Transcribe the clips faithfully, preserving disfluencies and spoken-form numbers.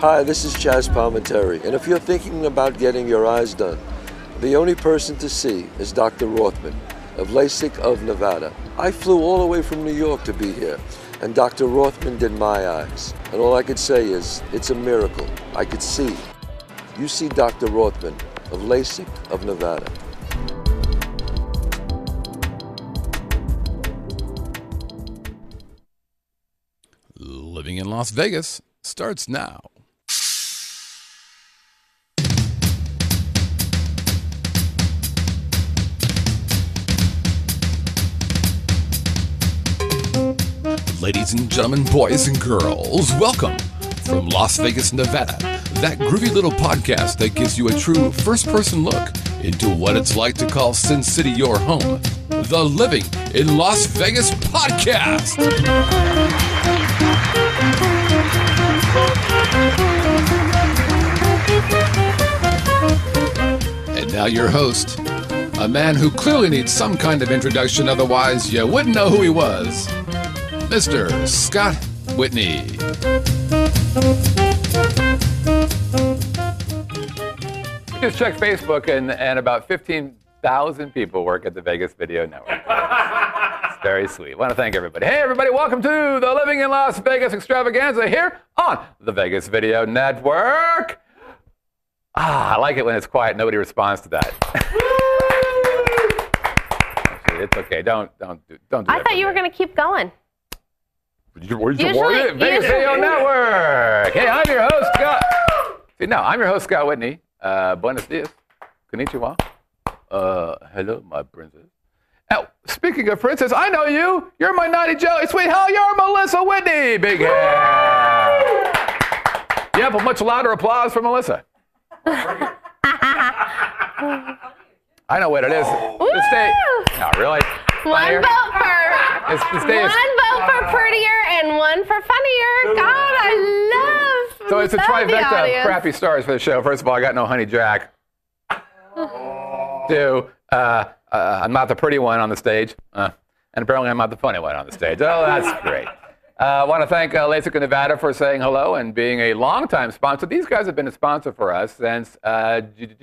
Hi, this is Chaz Palminteri, and if you're thinking about getting your eyes done, the only person to see is Doctor Rothman of LASIK of Nevada. I flew all the way from New York to be here, and Doctor Rothman did my eyes. And all I could say is, it's a miracle. I could see. You see Doctor Rothman of LASIK of Nevada. Living in Las Vegas starts now. Ladies and gentlemen, boys and girls, welcome from Las Vegas, Nevada, that groovy little podcast that gives you a true first-person look into what it's like to call Sin City your home. The Living in Las Vegas podcast. And now your host, a man who clearly needs some kind of introduction, otherwise you wouldn't know who he was, Mister Scott Whitney. Just check Facebook, and, and about fifteen thousand people work at the Vegas Video Network. It's very sweet. I want to thank everybody. Hey, everybody, welcome to the Living in Las Vegas extravaganza here on the Vegas Video Network. Ah, I like it when it's quiet. Nobody responds to that. Actually, it's okay. Don't don't do don't do I thought you were going to keep going. You, where's your Usually, Vegas usually. Video Network. Hey, I'm your host, Scott. See, no, I'm your host, Scott Whitney. Uh, buenos dias. Konnichiwa. Uh, hello, my princess. Now, speaking of princess, I know you. You're my naughty jelly sweet hell. You're Melissa Whitney. Big hair. Yeah, but much louder applause for Melissa. I know what it is. The state. No, really? One vote for it's the state one vote for prettier and one for funnier. God, I love. So it's a love trifecta of crappy stars for the show. First of all, I got no Honey Jack. Two, uh, uh, I'm not the pretty one on the stage, uh, and apparently I'm not the funny one on the stage. Oh, that's great. Uh, I want to thank uh, LASIK of Nevada for saying hello and being a longtime sponsor. These guys have been a sponsor for us since uh,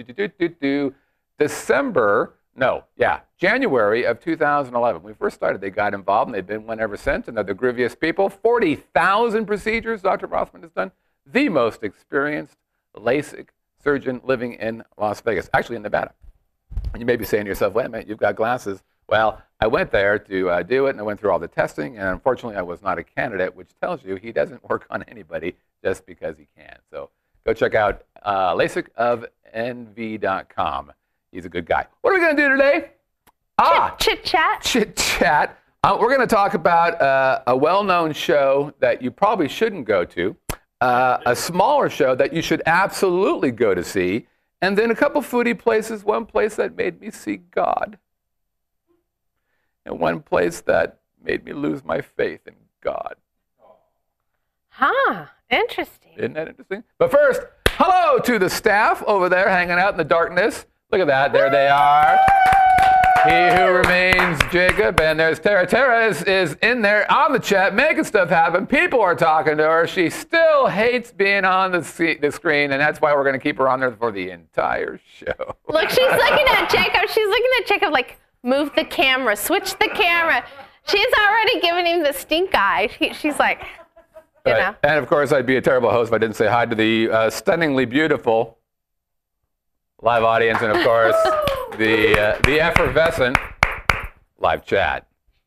December. No, yeah, January of two thousand eleven. When we first started, they got involved, and they've been one ever since, and they're the grooviest people. forty thousand procedures Doctor Rothman has done. The most experienced LASIK surgeon living in Las Vegas, actually in Nevada. And you may be saying to yourself, wait a minute, you've got glasses. Well, I went there to uh, do it, and I went through all the testing, and unfortunately, I was not a candidate, which tells you he doesn't work on anybody just because he can. So go check out uh, LASIK of N V dot com. He's a good guy. What are we going to do today? Ah, chit chat. Chit chat. Uh, we're going to talk about uh, a well-known show that you probably shouldn't go to, uh, a smaller show that you should absolutely go to see, and then a couple foodie places. One place that made me see God, and one place that made me lose my faith in God. Huh. Interesting. Isn't that interesting? But first, hello to the staff over there hanging out in the darkness. Look at that. There they are. He who remains, Jacob. And there's Tara. Tara is, is in there on the chat, making stuff happen. People are talking to her. She still hates being on the, see, the screen, and that's why we're going to keep her on there for the entire show. Look, she's looking at Jacob. She's looking at Jacob like, move the camera, switch the camera. She's already giving him the stink eye. She, she's like, you right. know. And, of course, I'd be a terrible host if I didn't say hi to the uh, stunningly beautiful live audience, and of course, the uh, the effervescent live chat.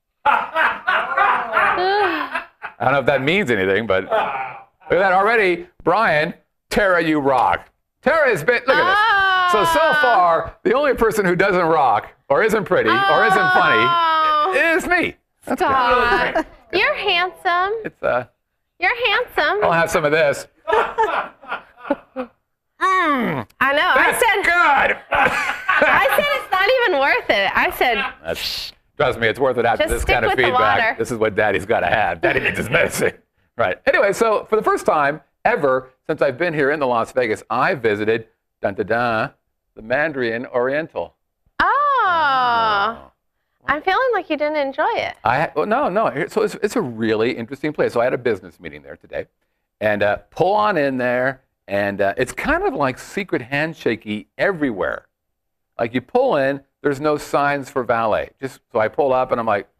I don't know if that means anything, but look at that already. Brian, Tara, you rock. Tara has been, look at this. So, so far, the only person who doesn't rock, or isn't pretty, or isn't funny, is me. That's Scott, good. you're handsome. It's, uh, you're handsome. I'll have some of this. Mm, I know. That's I said good. I said it's not even worth it. I said, That's, trust me, it's worth it after Just this stick kind of with the feedback. water. This is what Daddy's got to have. Daddy needs his medicine. Right. Anyway, so for the first time ever since I've been here in the Las Vegas, I visited dun, dun, dun, the Mandarin Oriental. oh. I'm feeling like you didn't enjoy it. I well, no, no. So it's, it's a really interesting place. So I had a business meeting there today. And uh, pull on in there, And uh, it's kind of like secret handshakey everywhere. Like you pull in, there's no signs for valet. Just so I pull up and I'm like,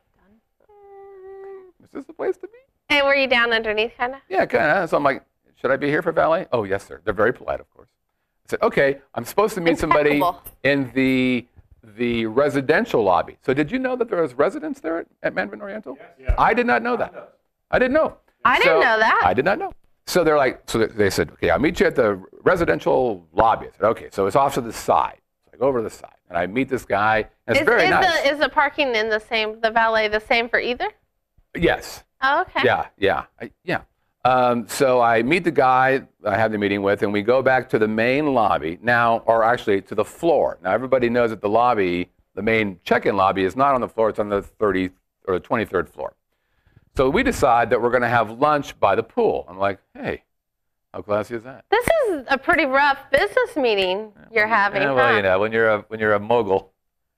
is this the place to be? And were you down underneath, kind of? Yeah, kind of. So I'm like, should I be here for valet? Oh, yes, sir. They're very polite, of course. I said, okay, I'm supposed to meet somebody Impeccable. in the the residential lobby. So did you know that there was residents there at, at Mandarin Oriental? Yes, yeah. I did not know that. I didn't know. I didn't So- know that. I did not know. So they're like, so they said, okay, I'll meet you at the residential lobby. I said, okay, so it's off to the side. So I go over to the side, and I meet this guy, and it's Is, very is nice. the is the parking in the same, the valet the same for either? Yes. Oh, okay. Yeah, yeah, I, yeah. Um, so I meet the guy I have the meeting with, and we go back to the main lobby now, or actually to the floor. Now everybody knows that the lobby, the main check-in lobby, is not on the floor; it's on the thirtieth or the twenty-third floor. So we decide that we're going to have lunch by the pool. I'm like, hey, how classy is that? This is a pretty rough business meeting you're having, Yeah, well, huh? you know, when you're a when you're a mogul.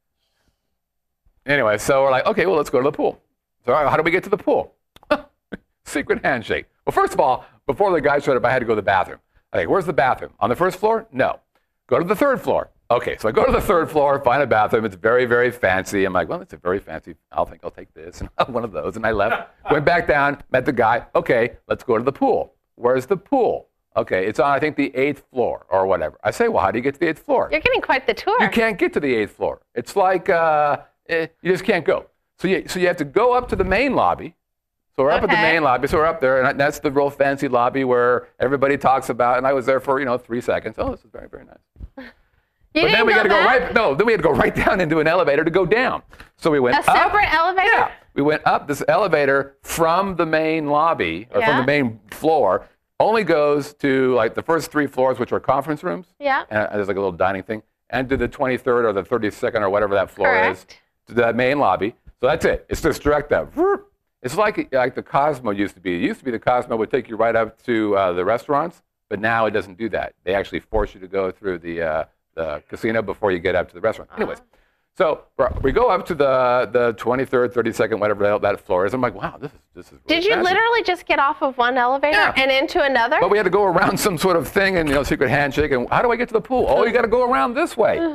Anyway, so we're like, okay, well, let's go to the pool. So how do we get to the pool? Secret handshake. Well, first of all, before the guy showed up, I had to go to the bathroom. Okay, where's the bathroom? On the first floor? No. Go to the third floor. Okay, so I go to the third floor, find a bathroom. It's very, very fancy. I'm like, well, it's a very fancy. I'll think I'll take this and one of those. And I left, went back down, met the guy. Okay, let's go to the pool. Where's the pool? Okay, it's on, I think, the eighth floor or whatever. I say, well, how do you get to the eighth floor? You're getting quite the tour. You can't get to the eighth floor. It's like uh, eh, you just can't go. So you, so you have to go up to the main lobby. So we're up at the Okay. main lobby. So we're up there, and that's the real fancy lobby where everybody talks about. And I was there for you know three seconds. Oh, this is very very nice. You But didn't then we go got to go back? right. No, then we had to go right down into an elevator to go down. So we went A up. separate elevator? Yeah, we went up this elevator from the main lobby or from Yeah. the main floor. Only goes to like the first three floors, which are conference rooms. Yeah. And there's like a little dining thing, and to the twenty-third or the thirty-second or whatever that floor is, Correct. to that main lobby. So that's it. It's just direct up. Vroom. It's like like the Cosmo used to be. It used to be the Cosmo would take you right up to uh, the restaurants, but now it doesn't do that. They actually force you to go through the uh, the casino before you get up to the restaurant. Uh-huh. Anyways, so we're- we go up to the the twenty-third, thirty-second, whatever the hell that floor is. I'm like, wow, this is this is. Really Did you fancy. literally just get off of one elevator Yeah. and into another? But we had to go around some sort of thing and, you know, secret handshake. And how do I get to the pool? Oh, you got to go around this way.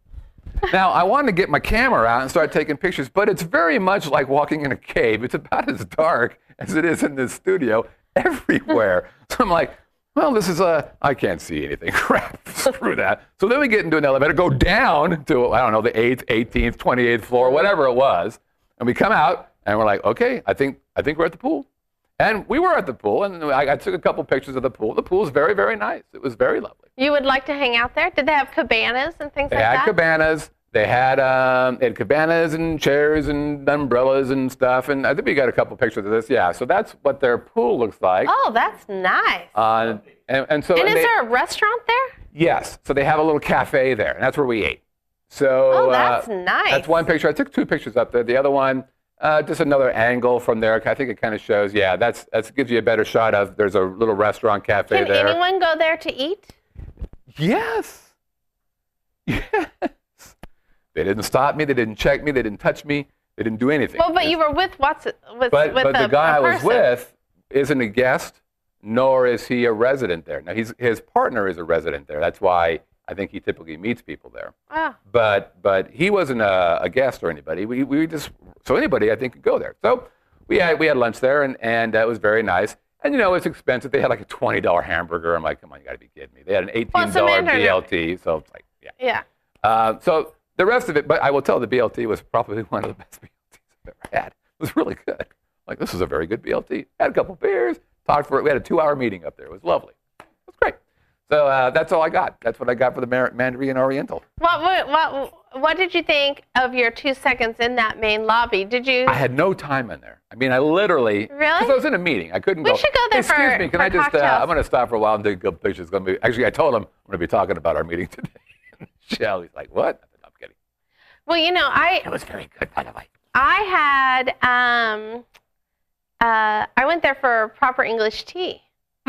Now, I wanted to get my camera out and start taking pictures, but it's very much like walking in a cave. It's about as dark as it is in this studio everywhere. So I'm like, well, this is a, I can't see anything. Crap, screw that. So then we get into an elevator, go down to, I don't know, the eighth, eighteenth, twenty-eighth floor, whatever it was. And we come out and we're like, okay, I think, I think we're at the pool. And we were at the pool, and I, I took a couple pictures of the pool. The pool is very, very nice. It was very lovely. You would like to hang out there? Did they have cabanas and things They like had that? cabanas. They had, um, they had cabanas and chairs and umbrellas and stuff. And I think we got a couple pictures of this. Yeah, so that's what their pool looks like. Oh, that's nice. Uh, and, and so and is they- there a restaurant there? Yes. So they have a little cafe there, and that's where we ate. So Oh, that's uh, nice. That's one picture. I took two pictures up there. The other one, uh, just another angle from there. I think it kind of shows. Yeah, that's that gives you a better shot of. There's a little restaurant cafe Can there. anyone go there to eat? Yes. Yes. They didn't stop me. They didn't check me. They didn't touch me. They didn't do anything. Well, but you were with what's it? With, But, with but a, the guy a I was person. with isn't a guest, nor is he a resident there. Now, he's, his partner is a resident there. That's why I think he typically meets people there. Oh. But but he wasn't a, a guest or anybody. We, we just, so anybody, I think, could go there. So we had, we had lunch there, and, and uh, it was very nice. And, you know, it's expensive. They had like a twenty dollar hamburger. I'm like, come on, you got to be kidding me. They had an eighteen dollar Well, B L T. So it's like, yeah. Yeah. Uh, so the rest of it, but I will tell the B L T was probably one of the best B L Ts I've ever had. It was really good. Like, this is a very good B L T. Had a couple beers, talked for it. We had a two-hour meeting up there. It was lovely. It was great. So uh, that's all I got. That's what I got for the Mar- Mandarin Oriental. What, what what what did you think of your two seconds in that main lobby? Did you? I had no time in there. I mean, I literally, Really? because I was in a meeting. I couldn't We go. should go there Excuse for- me, can for I just, uh, cocktails. I'm going to stop for a while and take a couple pictures. It's gonna be, actually, I told him I'm going to be talking about our meeting today. Michelle, he's like, what? I'm kidding. Well, you know, I It was very good, by the way. I had um, uh, I went there for proper English tea.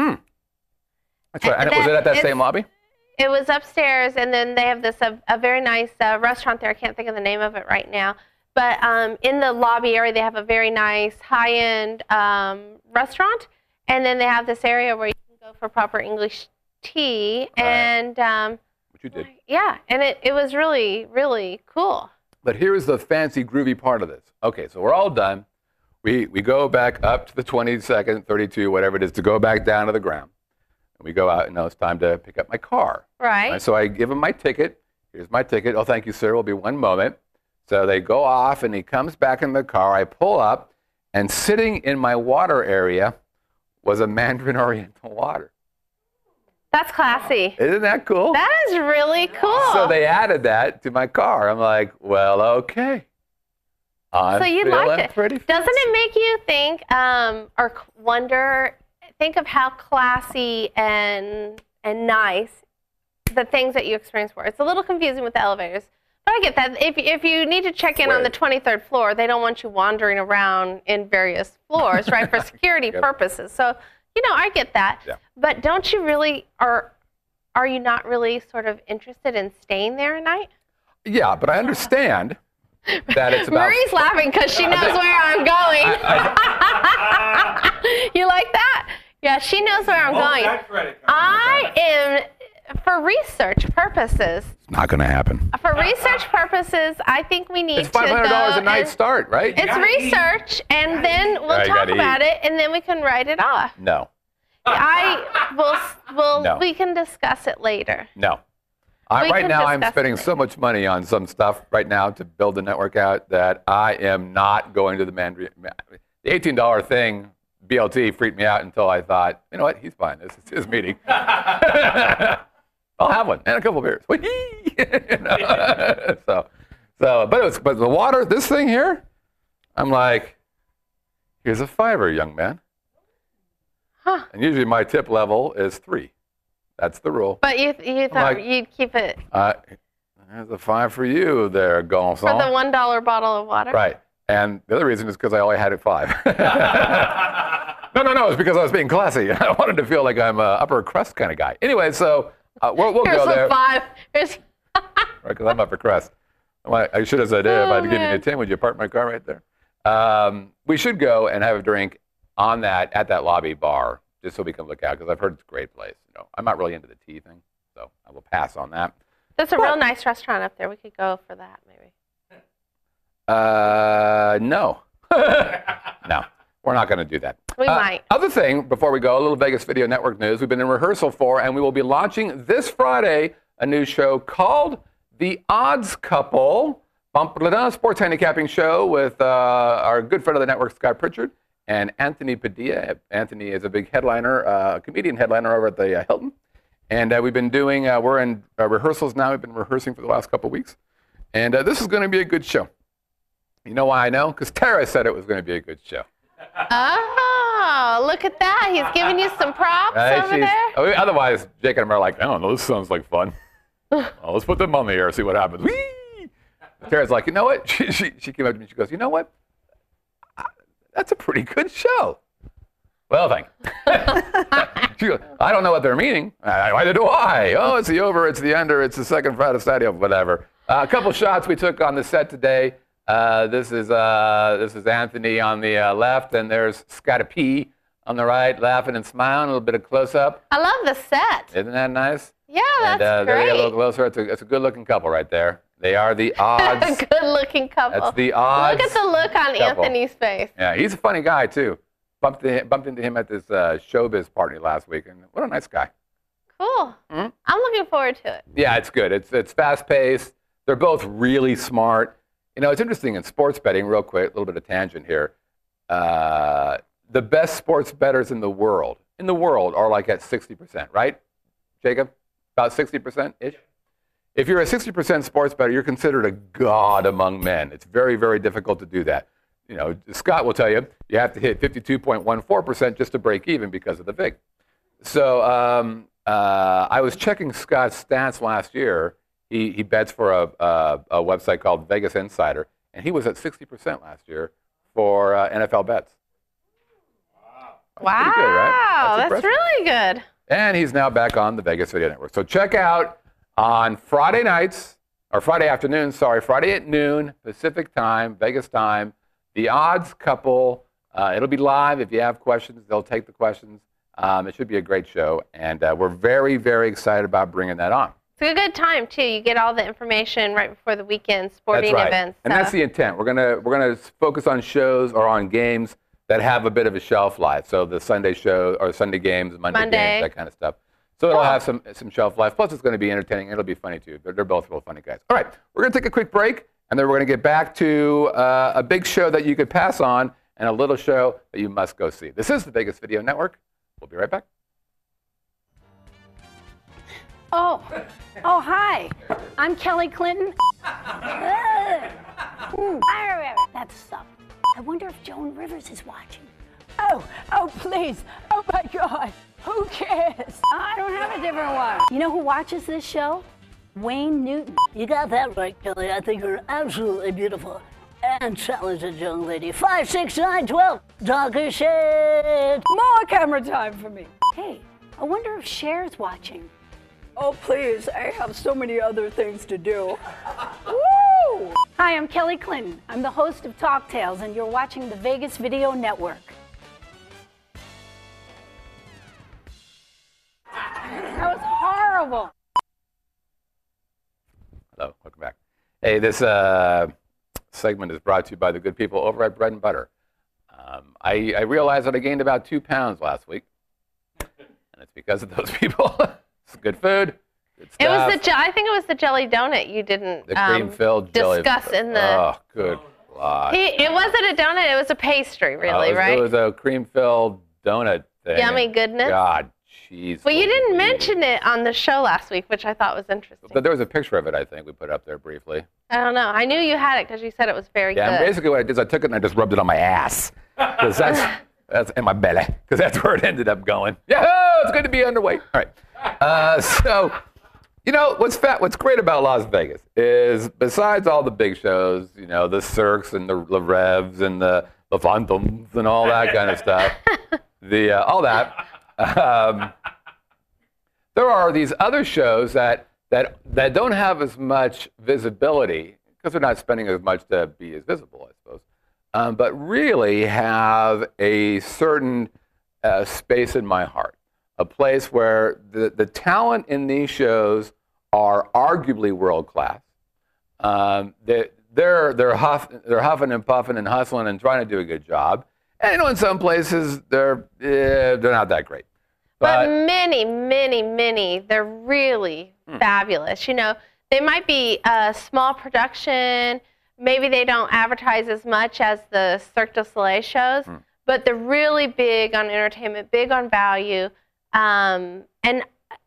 That's right. And that- was it at that it's- same lobby? It was upstairs, and then they have this a, a very nice uh, restaurant there. I can't think of the name of it right now, but um, in the lobby area, they have a very nice high-end um, restaurant, and then they have this area where you can for proper English tea, and um, Which you did. yeah, and it, it was really, really cool. But here's the fancy, groovy part of this. Okay, so we're all done. We we go back up to the twenty-second, thirty-two, whatever it is, to go back down to the ground. And we go out, and now it's time to pick up my car. Right. Right, so I give him my ticket. Here's my ticket. Oh, thank you, sir. Will be one moment. So they go off, and he comes back in the car. I pull up, and sitting in my water area was a Mandarin Oriental water. That's classy. Isn't that cool? That is really cool. So they added that to my car. I'm like, well, okay. I'm So you feeling liked it. pretty Doesn't fancy. it make you think um, or c- wonder, think of how classy and and nice the things that you experienced were? It's a little confusing with the elevators. But I get that. If, if you need to check in on the Right. twenty-third floor, they don't want you wandering around in various floors, right, for security Yep. purposes. So, you know, I get that. Yeah. But don't you really, or are you not really sort of interested in staying there a night? Yeah, but I understand that it's about. Marie's laughing because she knows where I'm going. You like that? Yeah, she knows where I'm going. I am, for research purposes, Not going to happen. for research purposes, I think we need It's to go. five hundred dollars a night and- start, right? It's research, and then we'll Yeah, you talk gotta about eat. it, and then we can write it off. No, I will. Will No. we can discuss it later. no. I, We right can now, I'm discuss spending it. so much money on some stuff right now to build the network out that I am not going to the Mandarin. The eighteen dollar thing, B L T, freaked me out until I thought, you know what? He's buying this. It's his meeting. I'll have one and a couple of beers. Whee! You know? so, so, but it was, but the water, this thing here, I'm like, here's a fiver, young man. Huh. And usually my tip level is three. That's the rule. But you you thought like- you'd keep it Uh, there's a five for you there, Gonzalo. for the one dollar bottle of water. Right. And the other reason is because I only had it five. no, no, no. It's because I was being classy. I wanted to feel like I'm an upper crust kind of guy. Anyway, so uh, we'll, we'll Here's go the there. five. Here's Right, because I'm upper crust. Well, I should have said, hey, if I had to give you Oh, man. a ten, would you park my car right there? Um, we should go and have a drink on that, at that lobby bar, just so we can look out, because I've heard it's a great place. You know, I'm not really into the tea thing, so I will pass on that. There's a real nice restaurant up there. We could go for that, maybe. Uh, no. No, we're not going to do that. We Uh, might. Other thing, before we go, a little Vegas Video Network news. We've been in rehearsal for, and we will be launching this Friday a new show called The Odds Couple. Bump-a-da, sports handicapping show with uh, our good friend of the network, Scott Pritchard, and Anthony Padilla. Anthony is a big headliner, uh, comedian headliner over at the uh, Hilton. And uh, we've been doing, uh, we're in uh, rehearsals now. We've been rehearsing for the last couple of weeks. And uh, this is going to be a good show. You know why I know? Because Tara said it was going to be a good show. Oh, look at that. He's giving you some props Right? over She's- there. I mean, otherwise, Jake and I are like, I don't know, this sounds like fun. Well, let's put them on the air, see what happens. Whee! Tara's like, you know what? She, she, she came up to me, she goes, you know what? I- That's a pretty good show. Well, thank you. She goes, I don't know what they're meaning. I, Either do I. Oh, it's the over, it's the under, it's the second Friday Stadio, whatever. Uh, a couple shots we took on the set today. Uh, this is uh, this is Anthony on the uh, left, and there's Scotty P on the right, laughing and smiling. A little bit of close up. I love the set. Isn't that nice? Yeah, and that's uh, there you get a little great. closer. It's a, it's a good-looking couple right there. They are the odds. Good-looking couple. That's the odds. Look at the look on couple. Anthony's face. Yeah, he's a funny guy too. Bumped into, bumped into him at this uh, showbiz party last week, and what a nice guy. Cool. Hmm? I'm looking forward to it. Yeah, it's good. It's it's fast-paced. They're both really smart. You know, it's interesting in sports betting. Real quick, a little bit of tangent here. Uh, the best sports bettors in the world, in the world, are like at sixty percent, right, Jacob? About sixty percent ish. If you're a sixty percent sports bettor, you're considered a god among men. It's very, very difficult to do that. You know, Scott will tell you, you have to hit fifty-two point one four percent just to break even because of the vig. So um, uh, I was checking Scott's stats last year. He, he bets for a, a, a website called Vegas Insider, and he was at sixty percent last year for uh, N F L bets. Wow. pretty good, right? That's That's, impressive. really good. And he's now back on the Vegas Video Network. So check out on Friday nights, or Friday afternoon, sorry, Friday at noon, Pacific time, Vegas time, The Odds Couple. Uh, it'll be live. If you have questions, they'll take the questions. Um, it should be a great show, and uh, we're very, very excited about bringing that on. It's a good time too. You get all the information right before the weekend, sporting That's right. events. And so. that's the intent. We're gonna we're gonna focus on shows or on games that have a bit of a shelf life. So the Sunday show or Sunday games, Monday, Monday. games, that kind of stuff. So it'll Cool. have some some shelf life. Plus, it's going to be entertaining. It'll be funny too. They're, they're both real funny guys. All right, we're going to take a quick break, and then we're going to get back to uh, a big show that you could pass on and a little show that you must go see. This is the Vegas Video Network. We'll be right back. Oh, oh, hi. I'm Kelly Clinton. That sucked. I wonder if Joan Rivers is watching. Oh, oh, please. Oh, my God. Who cares? I don't have a different one. You know who watches this show? Wayne Newton. You got that right, Kelly. I think you're absolutely beautiful and talented young lady. Five, six, nine, twelve. Talker shit. More camera time for me. Hey, I wonder if Cher's watching. Oh, please. I have so many other things to do. Woo! Hi, I'm Kelly Clinton. I'm the host of Talk Tales, and you're watching the Vegas Video Network. That was horrible. Hello, welcome back. Hey, this uh, segment is brought to you by the good people over at Bread and Butter. Um, I, I realized that I gained about two pounds last week, and it's because of those people. It's good food. Good It was stuff. the je- I think it was the jelly donut you didn't the um, cream-filled jelly. discuss in the. Oh, good God. He, it wasn't a donut. It was a pastry, really, Oh, it was, right? It was a cream-filled donut thing. Yummy goodness. God, jeez. Well, you didn't Louise. mention it on the show last week, which I thought was interesting. But there was a picture of it, I think, we put up there briefly. I don't know. I knew you had it because you said it was very Yeah, and good. basically what I did is I took it and I just rubbed it on my ass. Because that's, that's in my belly. Because that's where it ended up going. Yeah, it's good to be underweight. All right. Uh, so, you know, what's fat, what's great about Las Vegas is besides all the big shows, you know, the Cirques and the, the Revs and the, the Phantoms and all that kind of stuff, the uh, all that, um, there are these other shows that, that, that don't have as much visibility because they're not spending as much to be as visible, I suppose, um, but really have a certain uh, space in my heart. A place where the, the talent in these shows are arguably world class. Um, they, they're they're huff, they're huffing and puffing and hustling and trying to do a good job. And you know, in some places they're eh, they're not that great. But, But, many, many, many, they're really Hmm. fabulous. You know, they might be a small production. Maybe they don't advertise as much as the Cirque du Soleil shows, Hmm. but they're really big on entertainment, big on value. Um, and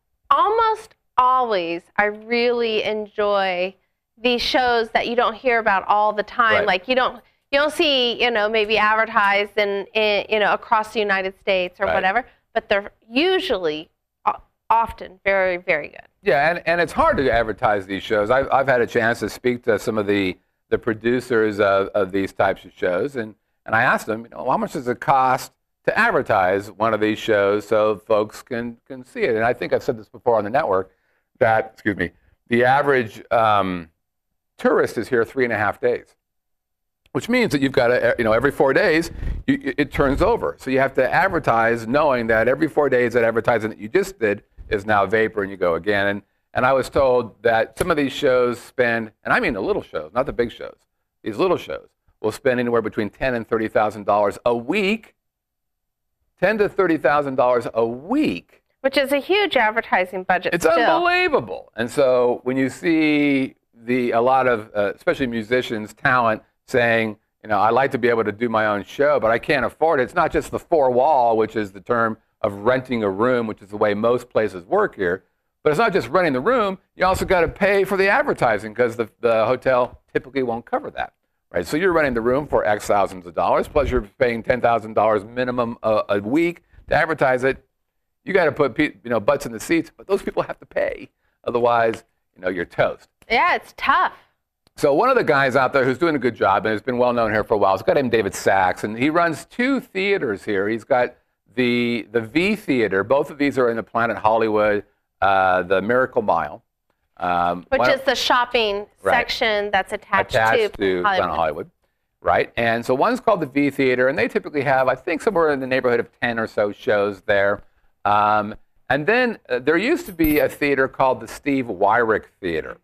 almost always, I really enjoy these shows that you don't hear about all the time. Right. Like you don't, you don't see, you know, maybe advertised in, in you know, across the United States or Right. whatever. But they're usually, o- often, very, very good. yeah, and, and it's hard to advertise these shows. I've, I've had a chance to speak to some of the, the producers of, of these types of shows, and, and I asked them, you know, how much does it cost to advertise one of these shows so folks can, can see it? And I think I've said this before on the network, that, excuse me, the average um, tourist is here three and a half days, which means that you've got to, you know, every four days, you, it turns over. So you have to advertise knowing that every four days that advertising that you just did is now vapor and you go again. And, and I was told that some of these shows spend, and I mean the little shows, not the big shows, these little shows will spend anywhere between ten thousand dollars and thirty thousand dollars a week, ten thousand dollars to thirty thousand dollars a week. Which is a huge advertising budget It's still. unbelievable. And so when you see the a lot of, uh, especially musicians, talent saying, you know, I like to be able to do my own show, but I can't afford it. It's not just the four wall, which is the term of renting a room, which is the way most places work here. But it's not just renting the room. You also got to pay for the advertising because the, the hotel typically won't cover that. Right? So you're renting the room for X thousands of dollars, plus you're paying ten thousand dollars minimum a, a week to advertise it. You got to put pe- you know butts in the seats, but those people have to pay. Otherwise, you know, you're toast. Yeah, it's tough. So one of the guys out there who's doing a good job and has been well known here for a while is a guy named David Sachs, and he runs two theaters here. He's got the the V Theater. Both of these are in the Planet Hollywood, uh, the Miracle Mile, um, Which one is of- the shopping Right. section that's attached, attached to, to Hollywood. Planet Hollywood, right? And so one's called the V Theater, and they typically have, I think, somewhere in the neighborhood of ten or so shows there Um, and then uh, there used to be a theater called the Steve Wyrick Theater.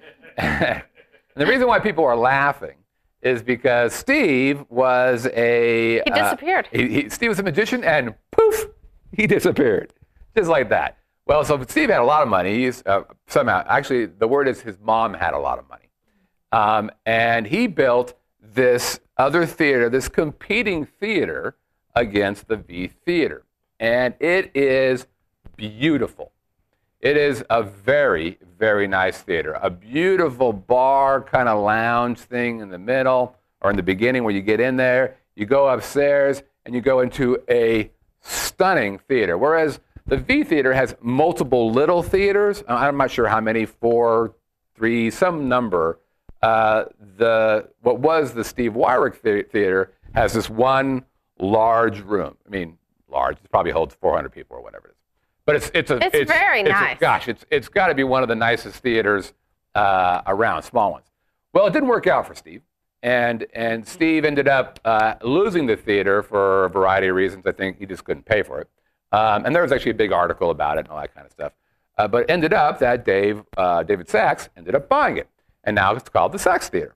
And the reason why people are laughing is because Steve was a... He disappeared. Uh, he, he, Steve was a magician, and poof, he disappeared. Just like that. Well, so Steve had a lot of money. He's, uh, somehow, actually, the word is his mom had a lot of money. Um, and he built this other theater, this competing theater against the V Theater. And it is beautiful. It is a very, very nice theater. A beautiful bar kind of lounge thing in the middle or in the beginning where you get in there. You go upstairs and you go into a stunning theater. Whereas the V Theater has multiple little theaters. I'm not sure how many, four, three, some number. Uh, the what was the Steve Wyrick Theater has this one large room. I mean, large. It probably holds four hundred people or whatever it is. But it's it's a it's, it's very it's nice. A, gosh, it's it's got to be one of the nicest theaters uh, around, small ones. Well, it didn't work out for Steve, and and Steve ended up uh, losing the theater for a variety of reasons. I think he just couldn't pay for it. Um, and there was actually a big article about it and all that kind of stuff. Uh, but it ended up that Dave uh, David Sachs ended up buying it, and now it's called the Sachs Theater.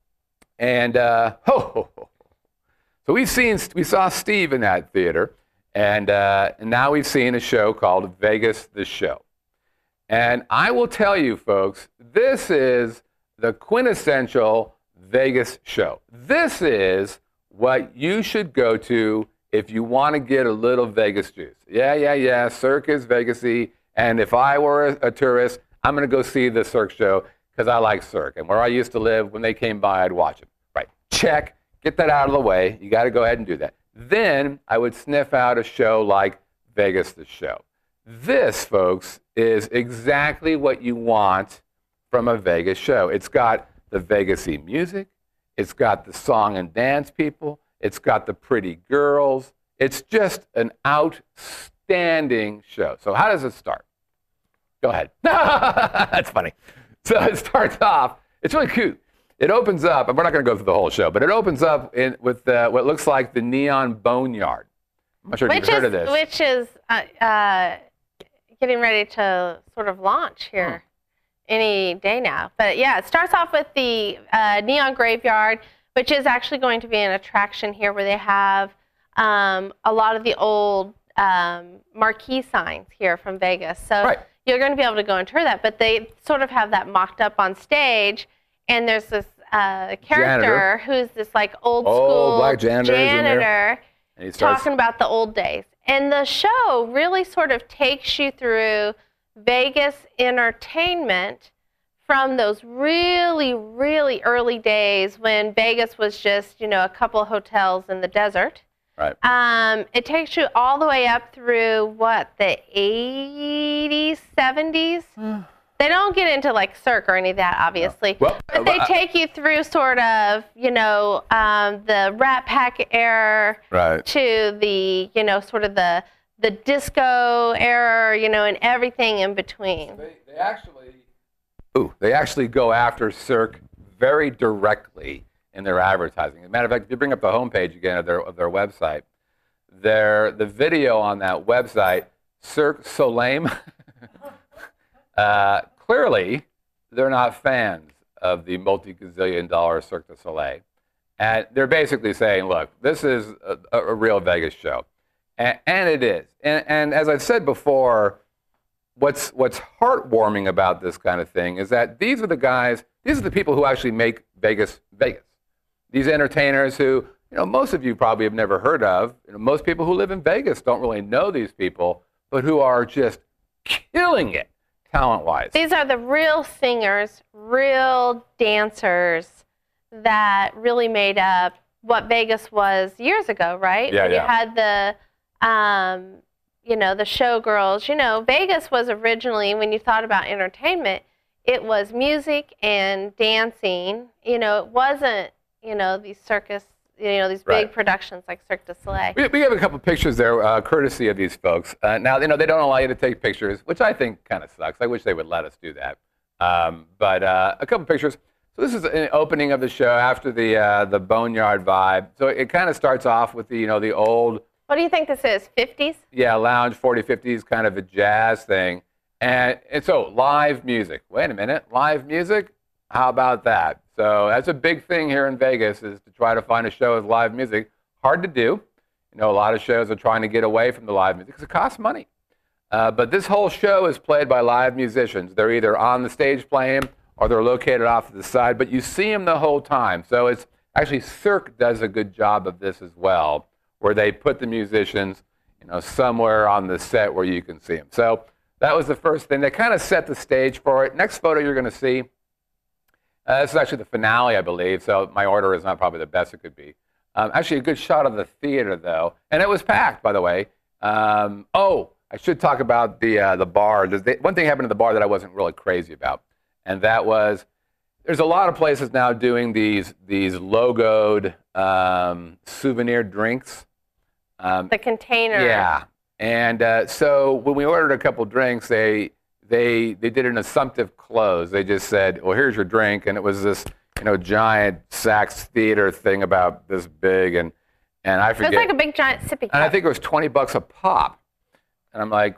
And uh, ho, ho, ho. So we've seen we saw Steve in that theater. And, uh, and now we've seen a show called Vegas the Show. And I will tell you, folks, this is the quintessential Vegas show. This is what you should go to if you want to get a little Vegas juice. Yeah, yeah, yeah, Cirque is Vegas-y. And if I were a, a tourist, I'm going to go see the Cirque show because I like Cirque. And where I used to live, when they came by, I'd watch them. Right, check, get that out of the way. You got to go ahead and do that. Then I would sniff out a show like Vegas the Show. This, folks, is exactly what you want from a Vegas show. It's got the Vegas-y music. It's got the song and dance people. It's got the pretty girls. It's just an outstanding show. So how does it start? Go ahead. That's funny. So it starts off. It's really cute. It opens up, and we're not going to go through the whole show, but it opens up in, with uh, what looks like the Neon Boneyard. I'm not sure if which you've heard is, of this. Which is uh, uh, getting ready to sort of launch here hmm. any day now. But yeah, it starts off with the uh, Neon Graveyard, which is actually going to be an attraction here where they have um, a lot of the old um, marquee signs here from Vegas. So right. You're going to be able to go and tour that, but they sort of have that mocked up on stage. And there's this uh, character janitor. who's this like old oh, school black janitor, janitor and he starts... talking about the old days. And the show really sort of takes you through Vegas entertainment from those really, really early days when Vegas was just, you know, a couple of hotels in the desert. Right. Um, it takes you all the way up through, what, the eighties, seventies? They don't get into like Cirque or any of that, obviously. Well, but they uh, take you through sort of, you know, um, the Rat Pack era right. to the, you know, sort of the the disco era, you know, and everything in between. They, they actually, ooh, they actually go after Cirque very directly in their advertising. As a matter of fact, if you bring up the homepage again of their of their website, their the video on that website, Cirque Soleil. uh, Clearly, they're not fans of the multi-gazillion dollar Cirque du Soleil. And they're basically saying, look, this is a, a real Vegas show. And, and it is. And, and as I've said before, what's, what's heartwarming about this kind of thing is that these are the guys, these are the people who actually make Vegas Vegas. These entertainers who, you know, most of you probably have never heard of. You know, most people who live in Vegas don't really know these people, but who are just killing it. Talent-wise. These are the real singers, real dancers that really made up what Vegas was years ago, right? Yeah, when yeah. You had the, um, you know, the showgirls. You know, Vegas was originally, when you thought about entertainment, it was music and dancing. You know, it wasn't, you know, these circus, you know, these big right. productions like Cirque du Soleil. We, we have a couple pictures there, uh, courtesy of these folks. Uh, now, you know, they don't allow you to take pictures, which I think kind of sucks. I wish they would let us do that. Um, but uh, a couple pictures. So this is an opening of the show after the uh, the Boneyard vibe. So it kind of starts off with the, you know, the old What do you think this is, fifties? Yeah, lounge, forties, fifties, kind of a jazz thing. And, and so live music. Wait a minute, live music? How about that? So that's a big thing here in Vegas, is to try to find a show with live music. Hard to do. You know, a lot of shows are trying to get away from the live music because it costs money. Uh, but this whole show is played by live musicians. They're either on the stage playing or they're located off to the side, but you see them the whole time. So it's actually Cirque does a good job of this as well, where they put the musicians, you know, somewhere on the set where you can see them. So that was the first thing. They kind of set the stage for it. Next photo you're going to see, uh, this is actually the finale, I believe, so my order is not probably the best it could be. Um, actually, a good shot of the theater, though, and it was packed, by the way. Um, oh, I should talk about the uh, the bar. There's, one thing happened at the bar that I wasn't really crazy about, and that was there's a lot of places now doing these these logoed um, souvenir drinks. Um, The container. yeah, and uh, so when we ordered a couple drinks, they they they did an assumptive close. They just said, "Well, here's your drink," and it was this, you know, giant Saks Theater thing about this big, and and I It forget. was like a big giant sippy cup. And I think it was twenty bucks a pop, and I'm like,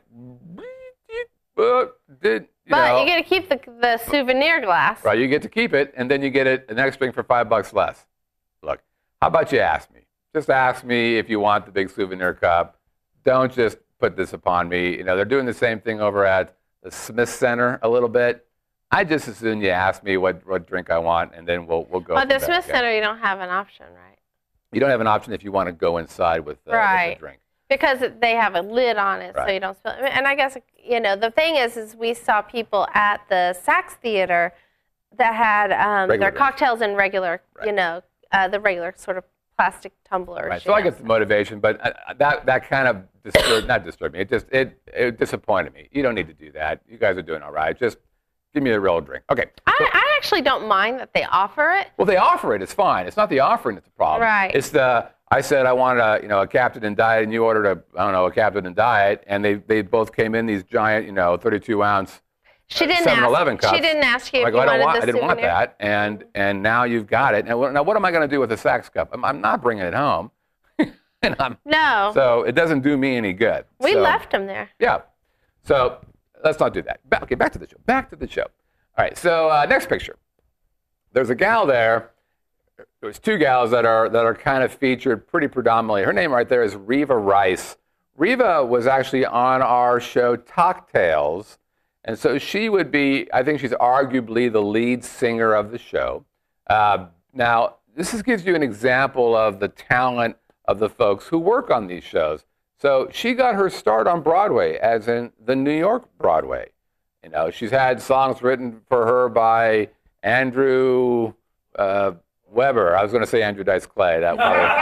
uh, did you but know? you get to keep the, the souvenir glass. Right, you get to keep it, and then you get it the next drink for five bucks less. Look, how about you ask me? Just ask me if you want the big souvenir cup. Don't just put this upon me. You know, they're doing the same thing over at the Smith Center a little bit. I just assume you ask me what, what drink I want, and then we'll we'll go. But from the there, Smith okay? Center, you don't have an option, right? You don't have an option if you want to go inside with, uh, Right. with the drink. Because they have a lid on it, so Right. you don't spill it. And I guess, you know, the thing is, is we saw people at the Saks Theater that had um, Regular their drinks. cocktails in regular, Right. you know, uh, the regular sort of plastic tumbler. Right. So I get the motivation, but uh, that that kind of disturbed, not disturbed me. It just it it disappointed me. You don't need to do that. You guys are doing all right. Just give me a real drink. Okay. I, I actually don't mind that they offer it. Well, they offer it. It's fine. It's not the offering that's the problem. Right. It's the I said I wanted a you know a Captain and Diet, and you ordered a I don't know a Captain and Diet, and they they both came in these giant you know thirty-two ounce She didn't seven eleven ask. cups. She didn't ask you I'm if like, you well, I don't wanted want, the I didn't want souvenir. that, and and now you've got it. Now, what- now what am I going to do with a Saks cup? I'm, I'm not bringing it home. and I'm, No, so it doesn't do me any good. we So- left them there. Yeah. So let's not do that. Ba- Okay, back to the show. Back to the show. All right. So uh, next picture. There's a gal there. There's two gals that are that are kind of featured pretty predominantly. Her name right there is Reva Rice. Reva was actually on our show Talk Tales, and so she would be. I think she's arguably the lead singer of the show. Uh, now, this is, gives you an example of the talent of the folks who work on these shows. So she got her start on Broadway, as in the New York Broadway. You know, she's had songs written for her by Andrew uh, Weber. I was going to say Andrew Dice Clay. That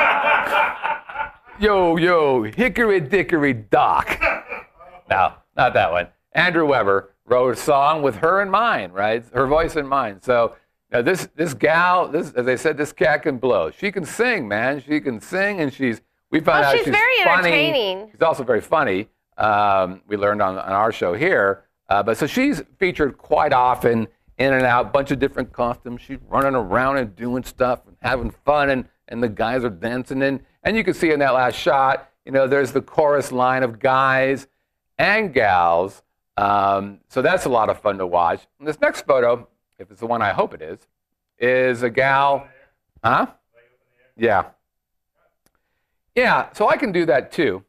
was. yo, yo, hickory dickory dock. No, not that one. Andrew Weber wrote a song with her in mind, right? Her voice in mind. So now this this gal, this as I said, this cat can blow. She can sing, man. She can sing, and she's. We found Well, out she's she's very funny. entertaining. She's also very funny. Um, we learned on, on our show here. Uh, but so she's featured quite often, in and out, bunch of different costumes. She's running around and doing stuff and having fun, and, and the guys are dancing. And, and you can see in that last shot, you know, there's the chorus line of guys and gals. Um, so that's a lot of fun to watch. And this next photo, if it's the one I hope it is, is a gal. Huh? Yeah. Yeah, so I can do that too.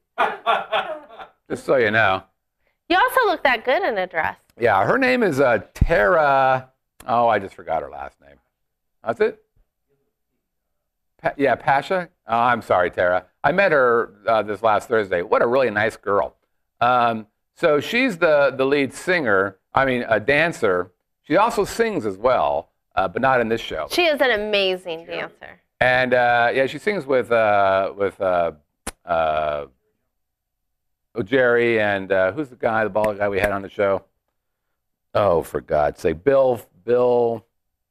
Just so you know. You also look that good in a dress. Yeah, her name is uh, Tara. Oh, I just forgot her last name. That's it? Pa- yeah, Pasha? Oh, I'm sorry, Tara. I met her uh, this last Thursday. What a really nice girl. Um, so she's the, the lead singer, I mean, a dancer. She also sings as well, uh, but not in this show. She is an amazing dancer. And uh, yeah, she sings with uh, with uh, uh, oh, Jerry and uh, who's the guy, the bald guy we had on the show? Oh, for God's sake, Bill. Bill.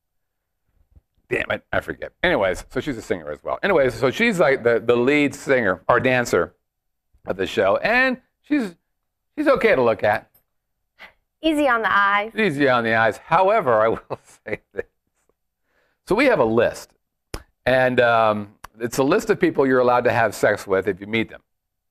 Damn it, I forget. Anyways, so she's a singer as well. Anyways, so she's like the, the lead singer or dancer of the show, and she's she's okay to look at. Easy on the eyes. Easy on the eyes. However, I will say this. So we have a list. And um, it's a list of people you're allowed to have sex with if you meet them.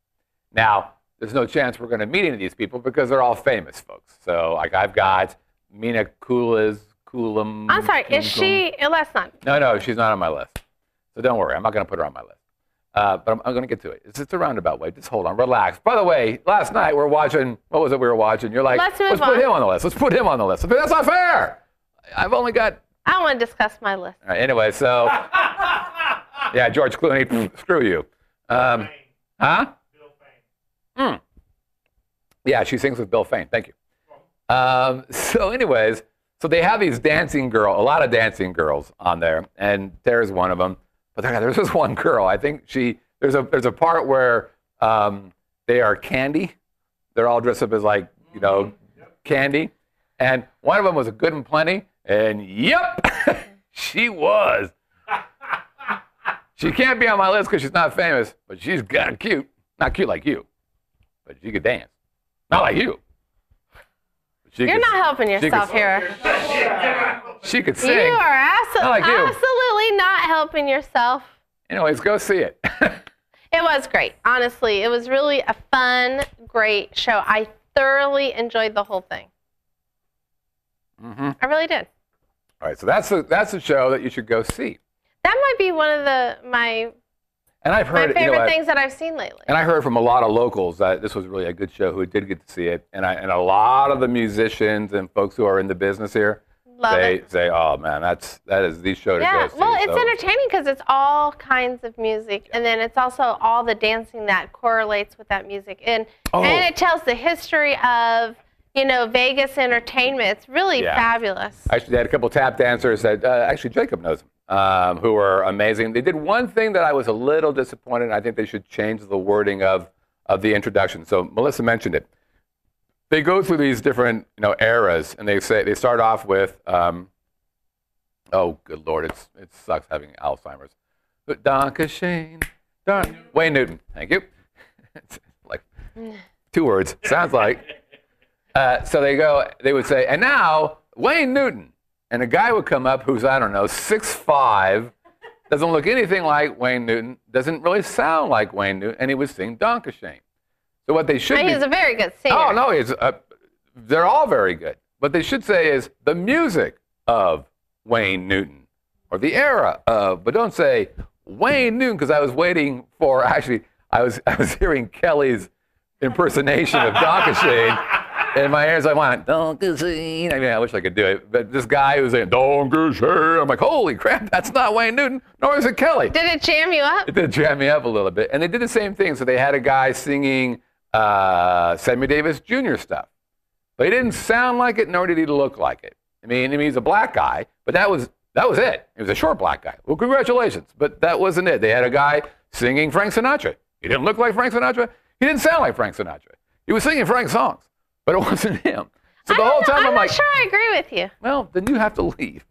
Now, there's no chance we're going to meet any of these people because they're all famous folks. So, like, I've got Mina Kulas, Kulam. I'm sorry, is she? Oh, that's not. No, no, she's not on my list. So don't worry, I'm not going to put her on my list. Uh, but I'm, I'm going to get to it. It's just a roundabout way. Just hold on, relax. By the way, last night we were watching, what was it we were watching? You're like, Let's move let's put on. him on the list. Let's put him on the list. But that's not fair. I've only got, I don't want to discuss my list. all right, anyway, so, yeah, George Clooney, pff, screw you. Um, huh? Bill Fain. Hmm. Yeah, she sings with Bill Fain. Thank you. Um, so anyways, so they have these dancing girl, a lot of dancing girls on there, and Tara's one of them. But there, there's this one girl. I think she there's a there's a part where um, they are Candy. They're all dressed up as like you know Candy, and one of them was a Good and Plenty, and yep, she was. She can't be on my list because she's not famous, but she's kind of cute. Not cute like you, but she could dance. Not like you. She You're could, not helping yourself could, here. She could sing. You are abso- Not like you. absolutely not helping yourself. Anyways, go see it. It was great. Honestly, it was really a fun, great show. I thoroughly enjoyed the whole thing. Mm-hmm. I really did. All right, so that's a, that's a show that you should go see. That might be one of the my And I've my heard, favorite you know, I- things that I've seen lately. and I heard from a lot of locals that this was really a good show who did get to see it. And I, and a lot of the musicians and folks who are in the business here Love say, it. say, oh man, that's that is the show to Yeah, go see. well, it's So- entertaining because it's all kinds of music, and then it's also all the dancing that correlates with that music, and Oh. and it tells the history of you know Vegas entertainment. It's really Yeah. fabulous. Actually, they had a couple tap dancers that, uh, actually Jacob knows them, um, who were amazing. They did one thing that I was a little disappointed in. I think they should change the wording of, of the introduction. So Melissa mentioned it. They go through these different, you know, eras, and they say they start off with, um, oh, good Lord, it's, it sucks having Alzheimer's. But Donka Shane, Don, Wayne Newton, thank you. It's like two words, sounds like. Uh, so they go, they would say, and now Wayne Newton. And a guy would come up who's, I don't know, six five, doesn't look anything like Wayne Newton, doesn't really sound like Wayne Newton, and he would sing Donka Shane. So what they should And be... he's a very good singer. Oh, no, he's, uh, they're all very good. What they should say is the music of Wayne Newton, or the era of, but don't say Wayne Newton, because I was waiting for, actually, I was, I was hearing Kelly's impersonation of Donka Shane. In my ears, I went, Donka Shane. I mean, I wish I could do it. But this guy who was saying, Donka Shane, I'm like, holy crap, that's not Wayne Newton, nor is it Kelly. Did it jam you up? It did jam me up a little bit. And they did the same thing. So they had a guy singing uh, Sammy Davis Junior stuff. But he didn't sound like it, nor did he look like it. I mean, I mean he's a black guy, but that was that was it. He was a short black guy. Well, congratulations. But that wasn't it. They had a guy singing Frank Sinatra. He didn't look like Frank Sinatra. He didn't sound like Frank Sinatra. He was singing Frank's songs, but it wasn't him. So the I whole don't know, time I'm I'm not like, sure I agree with you. well, then you have to leave.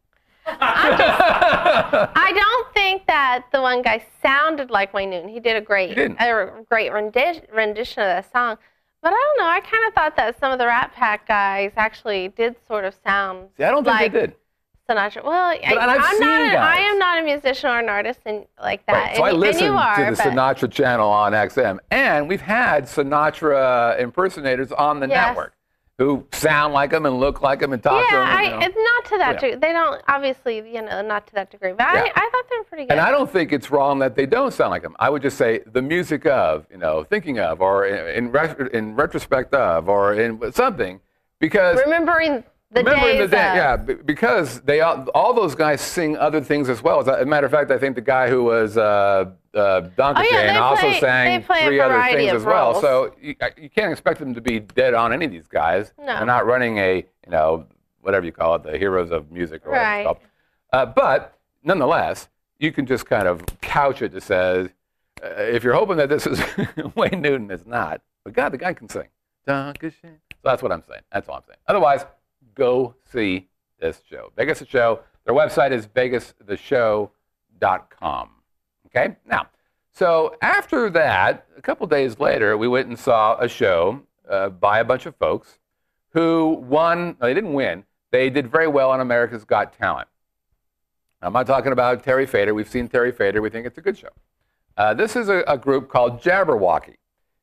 I don't think that the one guy sounded like Wayne Newton. He did a great, He didn't. a great rendition, rendition of that song. But I don't know. I kind of thought that some of the Rat Pack guys actually did sort of sound See, I don't think like they did. Sinatra. Well, I, and I've I'm seen not. A, I guys. am not a musician or an artist and like that. Right. So I and, listened and you are, to the but Sinatra channel on X M, and we've had Sinatra impersonators on the Yes. network who sound like him and look like him and talk to him. yeah, I, you know. it's not to that Yeah. degree. They don't obviously, you know, not to that degree. But Yeah. I, I thought they were pretty good. And I don't think it's wrong that they don't sound like him. I would just say the music of, you know, thinking of, or in in, ret- in retrospect of, or in something, because Remembering the remembering days the day, of, yeah, b- because they all, all those guys sing other things as well. As a matter of fact, I think the guy who was uh, uh, Donka Oh, yeah, Shane they also play- sang they play a three other variety things of as well. roles. So you, you can't expect them to be dead on any of these guys. No. They're not running a, you know, whatever you call it, the heroes of music or whatever Right. it's called. Uh, but nonetheless, you can just kind of couch it to say, uh, if you're hoping that this is Wayne Newton, it's not. But God, the guy can sing. Donka Shane. So that's what I'm saying. That's all I'm saying. Otherwise, go see this show. Vegas the Show. Their website is vegas the show dot com. Okay? Now, so after that, a couple days later, we went and saw a show uh, by a bunch of folks who won. No, they didn't win. They did very well on America's Got Talent. I'm not talking about Terry Fader. We've seen Terry Fader. We think it's a good show. Uh, this is a, a group called Jabberwocky.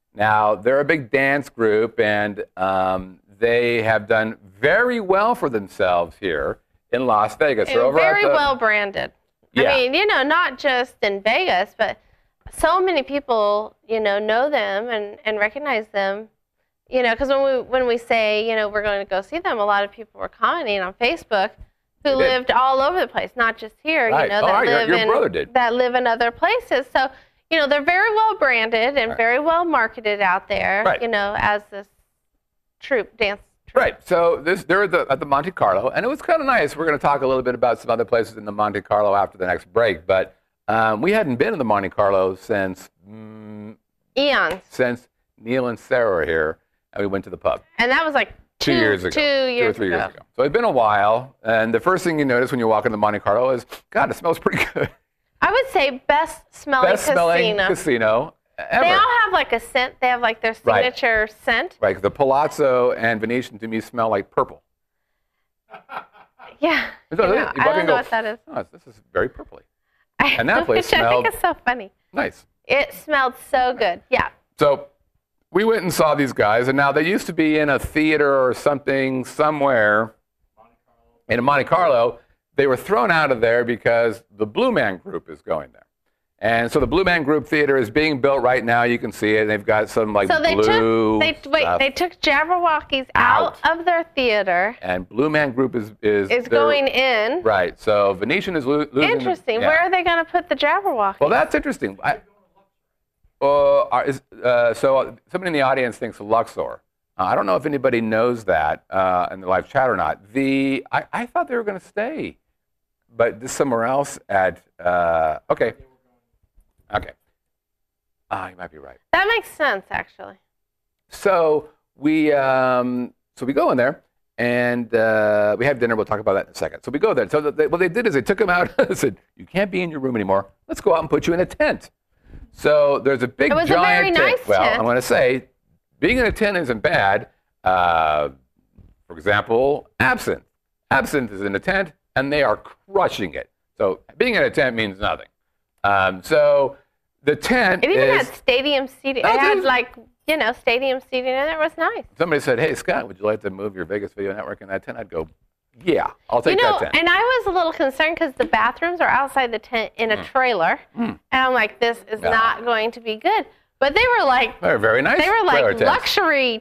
Now, they're a big dance group, and um, they have done very well for themselves here in Las Vegas. They're And over very at the, well branded. Yeah. I mean, you know, not just in Vegas, but so many people, you know, know them and, and recognize them. You know, because when we when we say, you know, we're going to go see them, a lot of people were commenting on Facebook who They did. lived all over the place, not just here. Right. You know, Oh, that right, your- live your in brother did. that live in other places. So, you know, they're very well branded and Right. very well marketed out there. Right. You know, as this troupe dance. Troupe. Right. So this, they're at the, at the Monte Carlo, and it was kind of nice. We're going to talk a little bit about some other places in the Monte Carlo after the next break, but um, we hadn't been in the Monte Carlo since mm, Eons. since Neil and Sarah were here, and we went to the pub. And that was like Two, two, years ago. Two years Two or three ago. years ago. So it's been a while, and the first thing you notice when you walk into Monte Carlo is, God, it smells pretty good. I would say best smelling Best smelling casino. casino ever. They all have like a scent. They have like their Right. signature scent. Right, the Palazzo and Venetian to me smell like purple. Yeah. So I, you know. walk I in don't and know go, what that is. Oh, this is very purpley. I- And that place which I smelled- think is so funny. Nice. It smelled so good. Yeah. So we went and saw these guys, and now they used to be in a theater or something somewhere in Monte Carlo. They were thrown out of there because the Blue Man Group is going there. And so the Blue Man Group Theater is being built right now. You can see it. They've got some like So they blue took they wait stuff. they took Jabberwockies out, Out. of their theater. and Blue Man Group is is Is they're- going in. right. So Venetian is lo- losing. the- Interesting. yeah. Where are they going to put the Jabberwockies? Well, that's interesting. I, uh, are- is, uh, so somebody in the audience thinks Luxor. Uh, I don't know if anybody knows that uh, in the live chat or not. The I, I thought they were going to stay, but this somewhere else at. Uh, okay. Okay. Ah, you might be right. That makes sense, actually. So we um, so we go in there and uh, we have dinner. We'll talk about that in a second. So we go there. So the, they, what they did is they took him out and said, "You can't be in your room anymore. Let's go out and put you in a tent." So there's a big It was a giant very tent. nice Well, tent. I'm going to say, being in a tent isn't bad. Uh, for example, Absinthe. Absinthe is in a tent and they are crushing it. So being in a tent means nothing. Um, so the tent It even is. had stadium seating. Oh, It had dude. like, you know, stadium seating, and it was nice. Somebody said, "Hey, Scott, would you like to move your Vegas Video Network in that tent?" I'd go, "Yeah, I'll take You know, that tent." and I was a little concerned because the bathrooms are outside the tent in a trailer, and I'm like, this is Yeah. not going to be good. But they were like, They're very nice. they were trailer like tents. luxury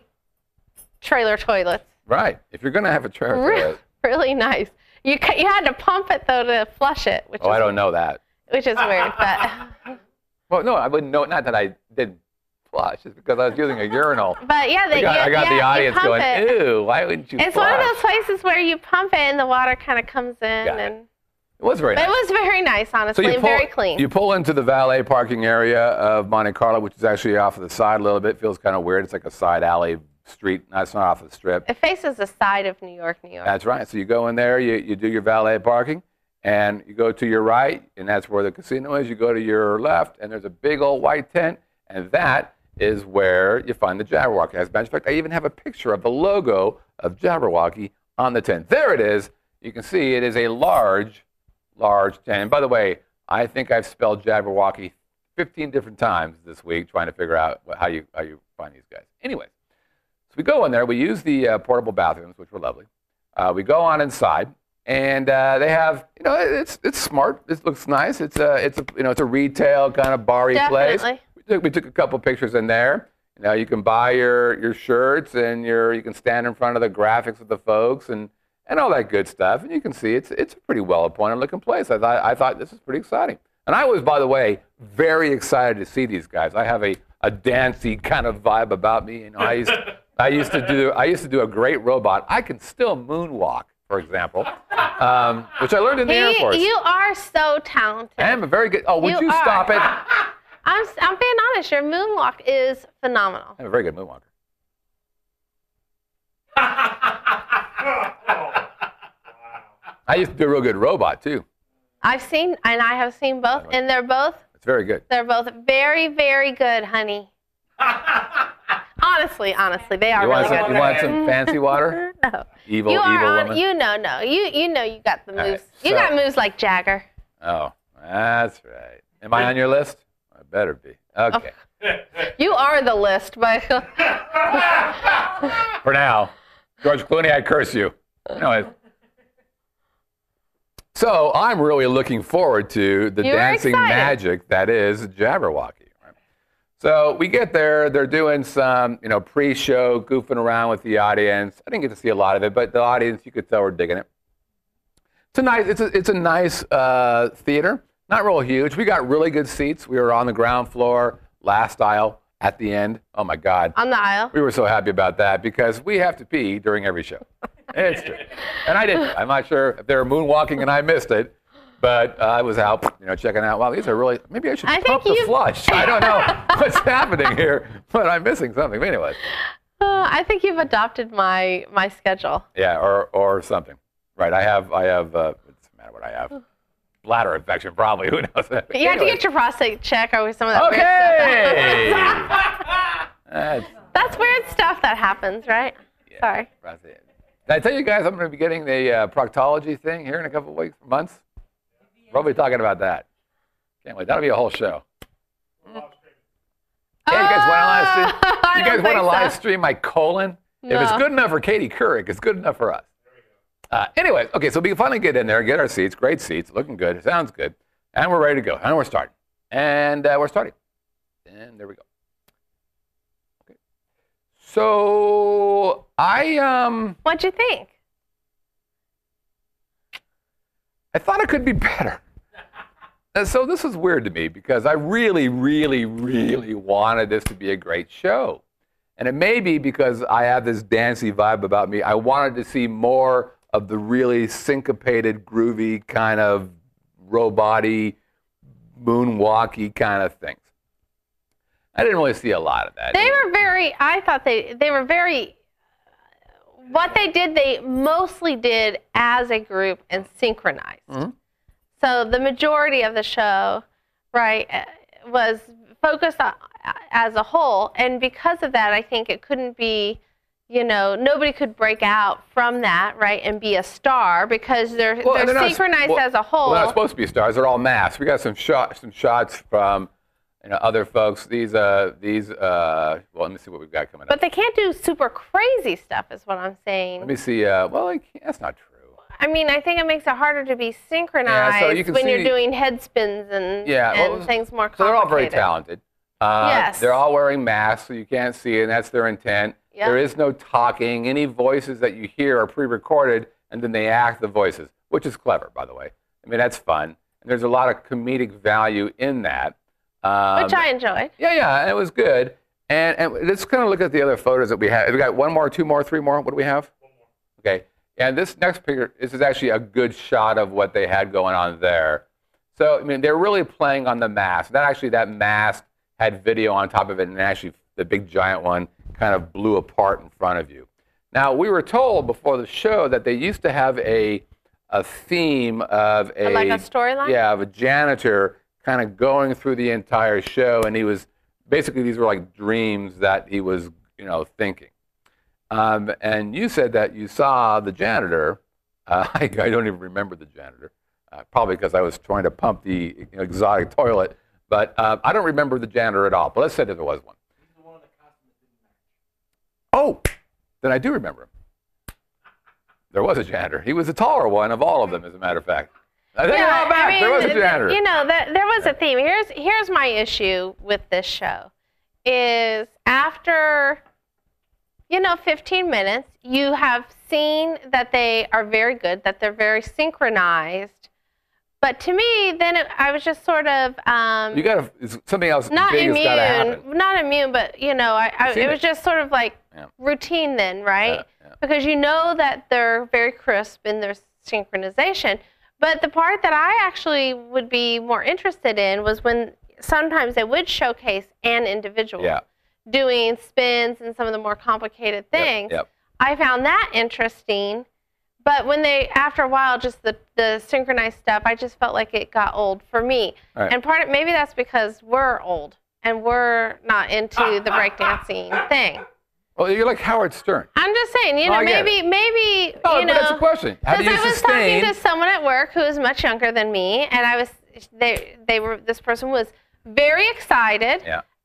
trailer toilets. Right. If you're going to have a trailer Re- toilet. really nice. You ca- you had to pump it though to flush it, which Oh, is I don't know that. which is weird. But Well, no, I wouldn't know. Not that I didn't flush, it's because I was using a urinal. but yeah, they, I got, you, I got yeah, the you audience pump going, it. "Ew, why wouldn't you It's flush?" one of those places where you pump it and the water kind of comes in, Got it. and It was very but nice. it was very nice, honestly, So you and pull, very clean. you pull into the valet parking area of Monte Carlo, which is actually off of the side a little bit. Feels kind of weird. It's like a side alley street. No, it's not off the strip. It faces the side of New York, New York. That's right. So you go in there, you, you do your valet parking, and you go to your right, and that's where the casino is. You go to your left, and there's a big old white tent, and that is where you find the Jabberwocky. As a matter of fact, I even have a picture of the logo of Jabberwocky on the tent. There it is. You can see it is a large, large tent. And by the way, I think I've spelled Jabberwocky fifteen different times this week trying to figure out what- how you how you find these guys. Anyways. So we go in there. We use the uh, portable bathrooms, which were lovely. Uh, we go on inside, and uh, they have, you know, it's it's smart. It looks nice. It's a it's a you know it's a retail kind of bar-y place. Definitely. We took, we took a couple pictures in there. You know, you can buy your your shirts and your you can stand in front of the graphics with the folks and and all that good stuff. And you can see it's it's a pretty well appointed looking place. I thought I thought this is pretty exciting. And I was, by the way, very excited to see these guys. I have a a dancey kind of vibe about me. You know, I used I used to do I used to do a great robot. I can still moonwalk, for example, um, which I learned in the Air He, Force. you are so talented. I am a very good. Oh, would you, You are. stop it? I'm, I'm being honest. Your moonwalk is phenomenal. I'm a very good moonwalker. I used to do a real good robot too. I've seen, and I have seen both, and they're both, It's very good. they're both very, very good, honey. honestly, honestly, they are You really want some? good. You want some fancy water? No. Evil, you are evil on, woman. You know, no, you you know, you got the All right, moves. you so- got moves like Jagger. Oh, that's right. Am I on your list? I better be. Okay. You are the list, Michael. For now. George Clooney, I curse you. Anyways. So I'm really looking forward to the You were dancing excited. magic that is Jabberwocky. Right? So we get there, they're doing some, you know, pre-show, goofing around with the audience. I didn't get to see a lot of it, but the audience, you could tell, were digging it. It's a nice, it's a, it's a nice uh, theater. Not real huge. We got really good seats. We were on the ground floor, last aisle, at the end. Oh my God. On the aisle. We were so happy about that because we have to pee during every show. It's true. And I didn't. I'm not sure if they were moonwalking and I missed it, but uh, I was out, you know, checking out. Wow, these are really, maybe I should I pump think the you- flush. I don't know what's happening here, but I'm missing something. But anyway, Uh, I think you've adopted my my schedule. yeah, or or something. Right, I have, I have, uh, it doesn't matter what I have. Bladder infection, probably. Who knows? But you have to get your prostate check or some of that Okay. weird stuff. That's, That's weird stuff that happens, right? yeah, Sorry. that's it. Did I tell you guys I'm going to be getting the uh, proctology thing here in a couple of weeks, months? We'll be talking about that. Can't wait. That'll be a whole show. Yeah, you guys want to live stream? Oh, I You don't guys want to think live so. stream my colon? If it's No. good enough for Katie Couric, it's good enough for us. Uh, anyways, okay, so we finally get in there, get our seats, great seats, looking good, sounds good, and we're ready to go, and we're starting, and uh, we're starting, and there we go. Okay, so I um What'd you think? I thought it could be better. And so this was weird to me because I really, really, really wanted this to be a great show. And it may be because I have this dancey vibe about me. I wanted to see more of the really syncopated, groovy, kind of robot-y, moonwalky kind of things. I didn't really see a lot of that. They were very, I thought they, they were very, what they did, they mostly did as a group and synchronized. Mhm. So the majority of the show, right, uh, was focused on, as a whole. And because of that, I think it couldn't be, you know, nobody could break out from that, right, and be a star because they're, Well, they're, not- synchronized well, as a whole. Well, they're not supposed to be stars. They're all masks. We got some shots, some shots from, you know, other folks. These, uh, these. Uh, well, let me see what we've got coming up. But they can't do super crazy stuff, is what I'm saying. Let me see. Uh, well, I can't, that's not true. I mean, I think it makes it harder to be synchronized Yeah, so you can when you're see- doing head spins and, Yeah, and well, things more complicated. So they're all very talented. Uh, Yes. They're all wearing masks, so you can't see, and that's their intent. Yep. There is no talking. Any voices that you hear are pre-recorded, and then they act the voices, which is clever, by the way. I mean, that's fun. And there's a lot of comedic value in that. Um, Which I enjoyed. Yeah, yeah, and it was good. And, and let's kind of look at the other photos that we have. We got one more, two more, three more. What do we have? One more. Okay. And this next picture, this is actually a good shot of what they had going on there. So, I mean, they're really playing on the mask. That actually, that mask had video on top of it, and actually the big giant one kind of blew apart in front of you. Now, we were told before the show that they used to have a a theme of a... Like a storyline? Yeah, of a janitor kind of going through the entire show, and he was, basically these were like dreams that he was, you know, thinking. Um, and you said that you saw the janitor. Uh, I, I don't even remember the janitor, uh, probably because I was trying to pump the you know, exotic toilet. But uh, I don't remember the janitor at all. But let's say that there was one. Oh, then I do remember him. There was a janitor. He was the taller one of all of them, as a matter of fact. I think Yeah, all back. I mean, there was a th- janitor. You know, that, there was a theme. Here's here's my issue with this show, is after, you know, fifteen minutes, you have seen that they are very good, that they're very synchronized. But to me, then it, I was just sort of um, you got to something else not big has got to happen. immune, not immune, but you know, I, I, seen it was it. just sort of like Yeah. routine then, right? Yeah, yeah. Because you know that they're very crisp in their synchronization. But the part that I actually would be more interested in was when sometimes they would showcase an individual Yeah. doing spins and some of the more complicated Yep, things. yep. I found that interesting. But when they, after a while, just the, the synchronized stuff, I just felt like it got old for me. Right. And part of, maybe that's because we're old and we're not into the breakdancing thing. Well, you're like Howard Stern. I'm just saying, you No, know, I get maybe, maybe, Oh, you but know. that's a question. How do Because you I was sustain? talking to someone at work who was much younger than me, and I was, they, they were, this person was very excited Yeah.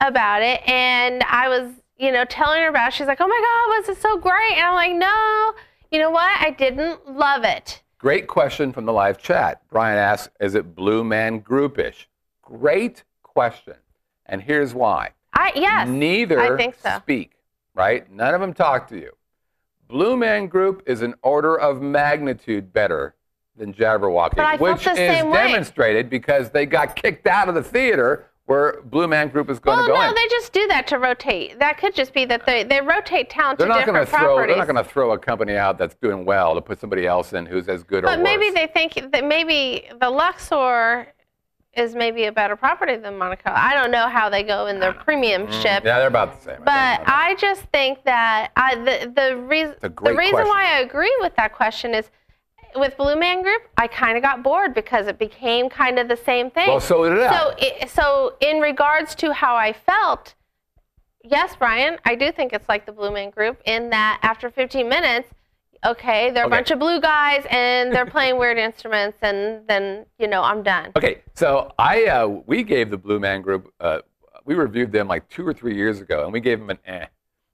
about it, and I was, you know, telling her about it. She's like, oh my God, was it so great? And I'm like, no, you know what? I didn't love it. Great question from the live chat. Brian asks, is it Blue Man Groupish? Great question. And here's why. I Yes, Neither I think so. speak, right? None of them talk to you. Blue Man Group is an order of magnitude better than Jabberwocky, But I felt which the is same way. demonstrated because they got kicked out of the theater where Blue Man Group is going Well, to go no, in. they just do that to rotate. That could just be that they, they rotate talent They're to not going different to throw. properties. They're not going to throw a company out that's doing well to put somebody else in who's as good or But worse. maybe they think that maybe the Luxor is maybe a better property than Monte Carlo. I don't know how they go in their premium ship. Yeah, they're about the same. But I think. I just think that I, the the reason a the great reason question. why I agree with that question is with Blue Man Group, I kind of got bored because it became kind of the same thing. Well, so did I. So, it, so in regards to how I felt, yes, Brian, I do think it's like the Blue Man Group in that after fifteen minutes, okay, they're a Okay. bunch of blue guys and they're playing weird instruments, and then you know I'm done. Okay, so I uh, we gave the Blue Man Group. Uh, we reviewed them like two or three years ago, and we gave them an eh.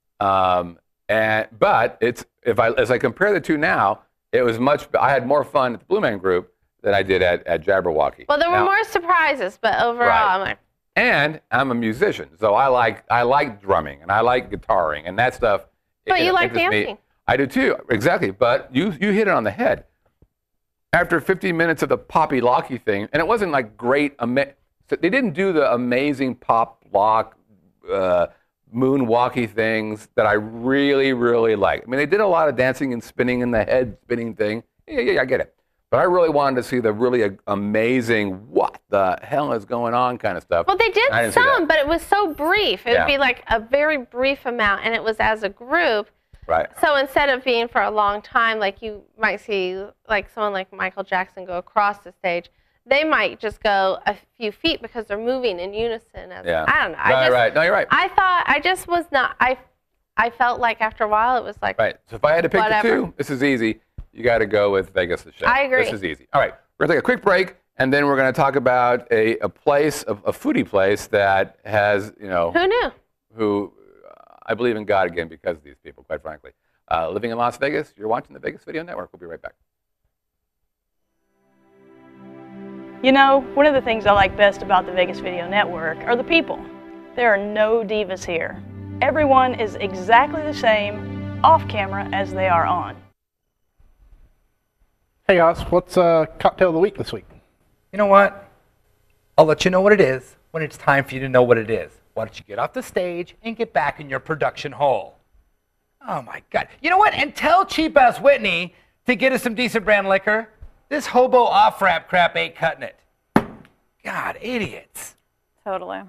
Um, and but it's if I as I compare the two now, it was much. I had more fun at the Blue Man Group than I did at, at Jabberwocky. Well, there were Now- more surprises, but overall, Right. I'm like, And I'm a musician, so I like I like drumming and I like guitaring and that stuff. But it- you it like interests me. dancing. I do too, exactly. But you you hit it on the head. After fifteen minutes of the poppy locky thing, and it wasn't like great. Ama- so they didn't do the amazing pop lock, uh, moonwalky things that I really really like. I mean, they did a lot of dancing and spinning in the head spinning thing. Yeah, yeah, yeah, I get it. But I really wanted to see the really a- amazing what the hell is going on kind of stuff. well, they did I didn't see some, that. but it was so brief. It Yeah. would be like a very brief amount, and it was as a group. Right. So instead of being for a long time, like you might see like someone like Michael Jackson go across the stage, they might just go a few feet because they're moving in unison. As, Yeah. I don't know. Right, I just, right. No, you're right. I thought, I just was not, I, I felt like after a while it was like, Right. So if I had to pick Whatever. the two, this is easy. You got to go with Vegas the Show. I agree. This is easy. All right. We're going to take a quick break, and then we're going to talk about a, a place, a, a foodie place that has, you know, who knew? who uh, I believe in God again because of these people, quite frankly. Uh, living in Las Vegas, you're watching the Vegas Video Network. We'll be right back. You know, one of the things I like best about the Vegas Video Network are the people. There are no divas here. Everyone is exactly the same off camera as they are on. Hey guys, what's uh, cocktail of the week this week? You know what? I'll let you know what it is when it's time for you to know what it is. Why don't you get off the stage and get back in your production hole? Oh my God. You know what? And tell cheap ass Whitney to get us some decent brand liquor. This hobo off rap crap ain't cutting it. God, idiots. Totally.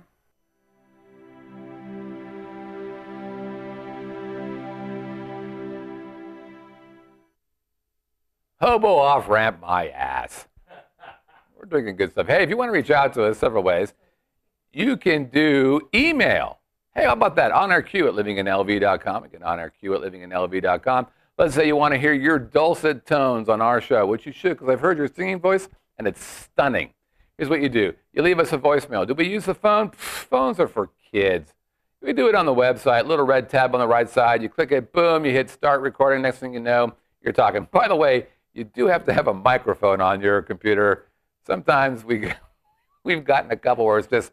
Hobo off ramp my ass. We're doing good stuff. Hey, if you want to reach out to us several ways, you can do email. Hey, how about that? On our queue at living in L V dot com. Again, on our queue at living in L V dot com. Let's say you want to hear your dulcet tones on our show, which you should, because I've heard your singing voice, and it's stunning. Here's what you do. You leave us a voicemail. Do we use the phone? Pfft, phones are for kids. We do it on the website, little red tab on the right side. You click it, boom, you hit start recording. Next thing you know, you're talking. By the way, you do have to have a microphone on your computer. Sometimes we, we've gotten a couple where it's just,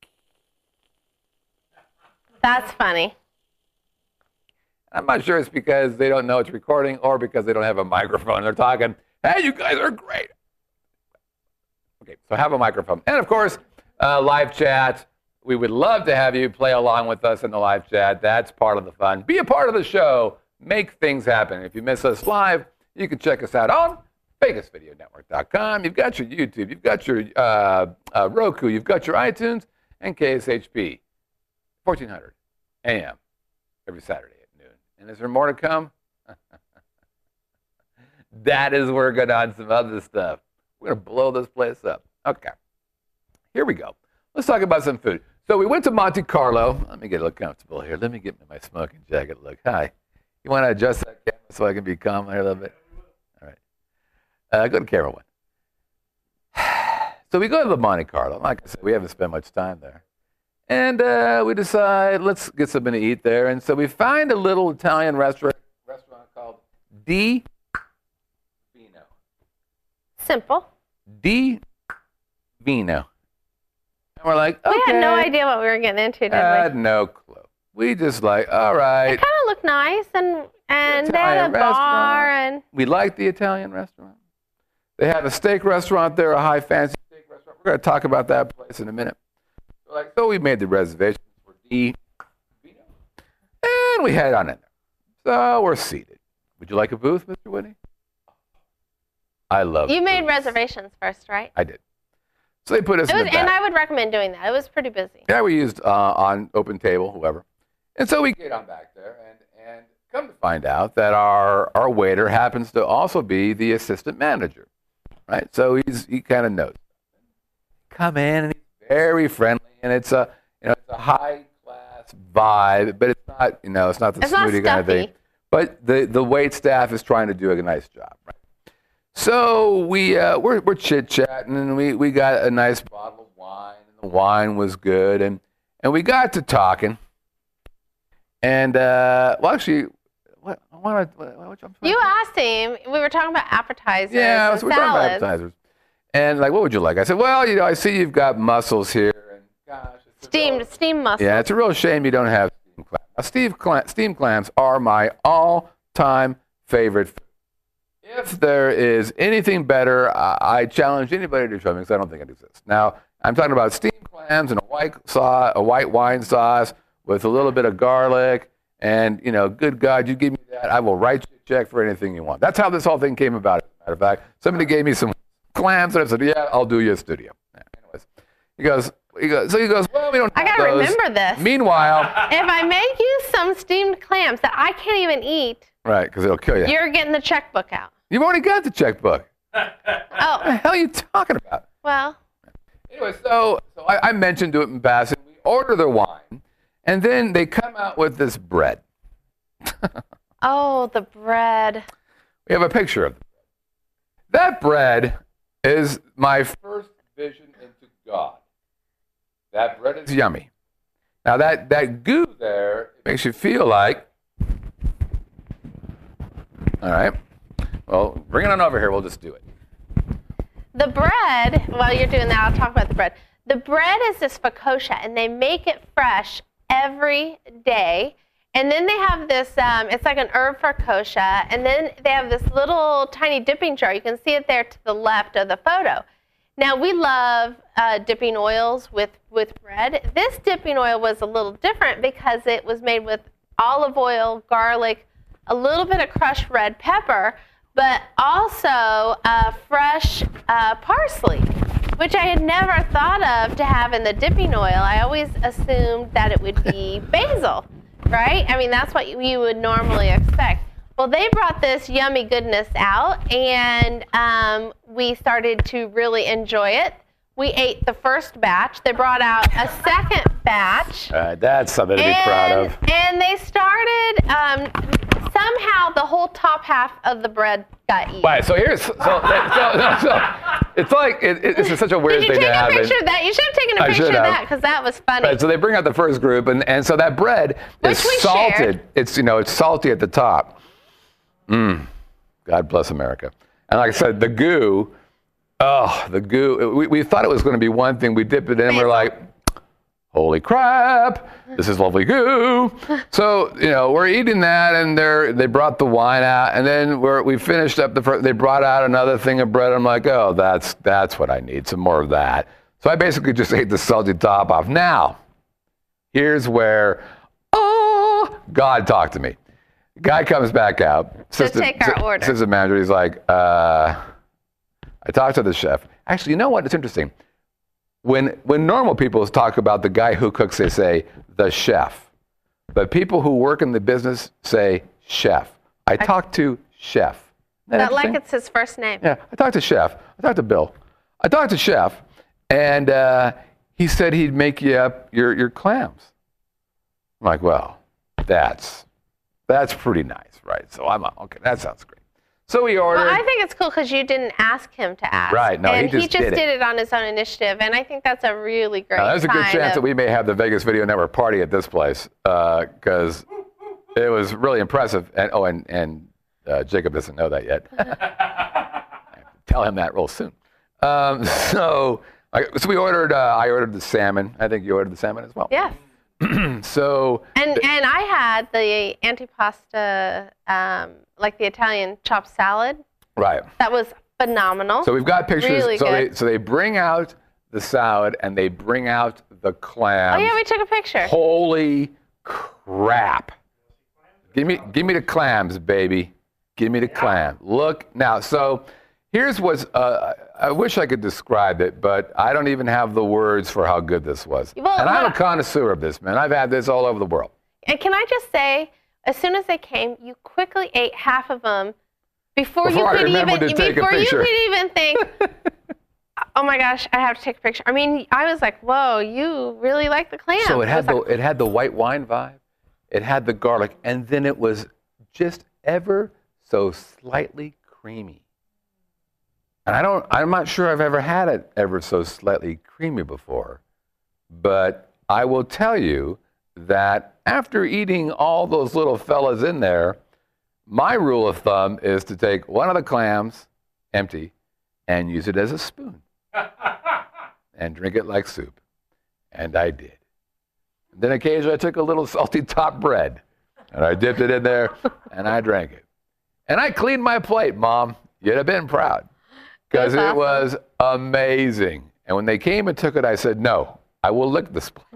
That's funny. I'm not sure it's because they don't know it's recording or because they don't have a microphone. They're talking, hey, you guys are great. Okay, so have a microphone. And of course, uh, live chat. We would love to have you play along with us in the live chat. That's part of the fun. Be a part of the show. Make things happen. If you miss us live, you can check us out on Vegas Video Network dot com. You've got your YouTube. You've got your uh, uh, Roku. You've got your iTunes and K S H P, fourteen hundred A M every Saturday at noon. And is there more to come? That is working on some other stuff. We're going to blow this place up. Okay. Here we go. Let's talk about some food. So we went to Monte Carlo. Let me get a little comfortable here. Let me get my smoking jacket look. Hi. You want to adjust that camera so I can be calm here a little bit? All right. Uh, go to camera one. So we go to the Monte Carlo. Like I said, we haven't spent much time there. And uh, we decide, let's get something to eat there. And so we find a little Italian restaurant restaurant called Di Vino. Simple. Di Vino. And we're like, okay. We had no idea what we were getting into, did I we? had no clue. We just like, all right. It kind of looked nice, and and they had a Italian bar, restaurant. and We like the Italian restaurant. They have a steak restaurant there, a high fancy steak restaurant. We're going to talk about that place in a minute. So, like, so we made the reservations for Di Vino, and we head on in there. So we're seated. Would you like a booth, Mister Whitney? I love you made booths. reservations first, right? I did. So they put us It in was, the back. and I would recommend doing that. It was pretty busy. Yeah, we used uh, on Open Table, whoever. And so we get on back there, and, and come to find out that our, our waiter happens to also be the assistant manager, right? So he's he kind of knows. Come in, and he's very friendly, and it's a you know it's a high class vibe, but it's not you know it's not the It's not snooty kind of thing. stuffy. But the the wait staff is trying to do a nice job, right? So we uh, we're we're chit chatting, and we, we got a nice bottle of wine, and the wine was good, and, and we got to talking, and uh, well, actually, what I want to what, what, I'm You asked him. We were talking about appetizers yeah, and so we're talking about salads. appetizers, and like, what would you like? I said, well, you know, I see you've got mussels here, and gosh, it's a Steamed, real- steamed mussels. yeah, it's a real shame you don't have steamed clams. Now, Steve clam, steamed clams are my all-time favorite food. If there is anything better, I, I challenge anybody to show me because I don't think it exists. Now, I'm talking about steamed clams and a white sauce, a white wine sauce with a little bit of garlic, and you know, good God, you give me that, I will write you a check for anything you want. That's how this whole thing came about. As a matter of fact, somebody gave me some clams, and I said, "Yeah, I'll do you a studio." Anyways, he goes, he goes, so he goes, "Well, we don't." I have gotta those." remember this. Meanwhile, If I make you some steamed clams that I can't even eat, right, because it'll kill you. you're getting the checkbook out. You've already got the checkbook. What the Oh, hell are you talking about? well, Anyway, so, so I, I mentioned to it in passing. We order their wine, and then they come out with this bread. oh, the bread. We have a picture of it. That bread is my first vision into God. That bread is yummy. Now, that, that goo there makes you feel like, all right, well, bring it on over here. We'll just do it. The bread, while you're doing that, I'll talk about the bread. The bread is this focaccia, and they make it fresh every day. And then they have this, um, it's like an herb focaccia, and then they have this little tiny dipping jar. You can see it there to the left of the photo. Now, we love uh, dipping oils with, with bread. This dipping oil was a little different because it was made with olive oil, garlic, a little bit of crushed red pepper, but also uh, fresh uh, parsley, which I had never thought of to have in the dipping oil. I always assumed that it would be basil, right? I mean, that's what you would normally expect. Well, they brought this yummy goodness out, and um, we started to really enjoy it. We ate the first batch. They brought out a second batch. All right, that's something to be and, proud of. And they started, um, somehow the whole top half of the bread got eaten. Right, so here's, so, so, so, so it's like, it, it's just such a weird Did you thing take to a happen. picture of that? You should have taken a I picture of should have. that because that was funny. Right, so they bring out the first group, and, and so that bread Which is we salted. shared. It's, you know, it's salty at the top. Mmm, God bless America. And like I said, the goo, oh, the goo, we, we thought it was going to be one thing. We dip it in, and we're like, holy crap, this is lovely goo. So, you know, we're eating that, and they're, they brought the wine out, and then we're, we finished up the first, they brought out another thing of bread. I'm like, oh, that's, that's what I need, some more of that. So I basically just ate the salty top off. Now, here's where, oh, God talked to me. Guy comes back out. To take our order. Assistant manager, he's like, uh, I talked to the chef. Actually, you know what? It's interesting. When when normal people talk about the guy who cooks, they say the chef. But people who work in the business say chef. I, I talked to chef. Isn't that But like it's his first name. Yeah, I talked to chef. I talked to Bill. I talked to chef, and uh, he said he'd make you up your, your clams. I'm like, well, that's that's pretty nice, right? So I'm okay. That sounds great. So we ordered. Well, I think it's cool because you didn't ask him to ask. Right, no, and he just did it. did it on his own initiative, and I think that's a really great Now, there's a good sign chance of- that we may have the Vegas Video Network party at this place because it was really impressive. And oh, and and uh, Jacob doesn't know that yet. I have to tell him that real soon. Um, so, I- so we ordered. Uh, I ordered the salmon. I think you ordered the salmon as well. Yes. So. And and I had the antipasta, um, like the Italian chopped salad. Right. That was phenomenal. So we've got pictures. Really so good. they so they bring out the salad and they bring out the clams. Oh yeah, we took a picture. Holy crap! Give me give me the clams, baby. Give me the clam. Look now. So here's what's. Uh, I wish I could describe it, but I don't even have the words for how good this was. Well, and I'm a what- connoisseur of this, man. I've had this all over the world. And can I just say, as soon as they came, you quickly ate half of them before, Before you I could remembered even to take a before you picture. could even think. Oh my gosh, I have to take a picture. I mean, I was like, whoa, you really like the clam. So it had was the like, it had the white wine vibe, it had the garlic, and then it was just ever so slightly creamy. And I don't, I'm not sure I've ever had it ever so slightly creamy before, but I will tell you that after eating all those little fellas in there, my rule of thumb is to take one of the clams, empty, and use it as a spoon and drink it like soup. And I did. And then occasionally I took a little salty top bread and I dipped it in there and I drank it. And I cleaned my plate, Mom. You'd have been proud because That's it was amazing. And when they came and took it, I said, no, I will lick this plate.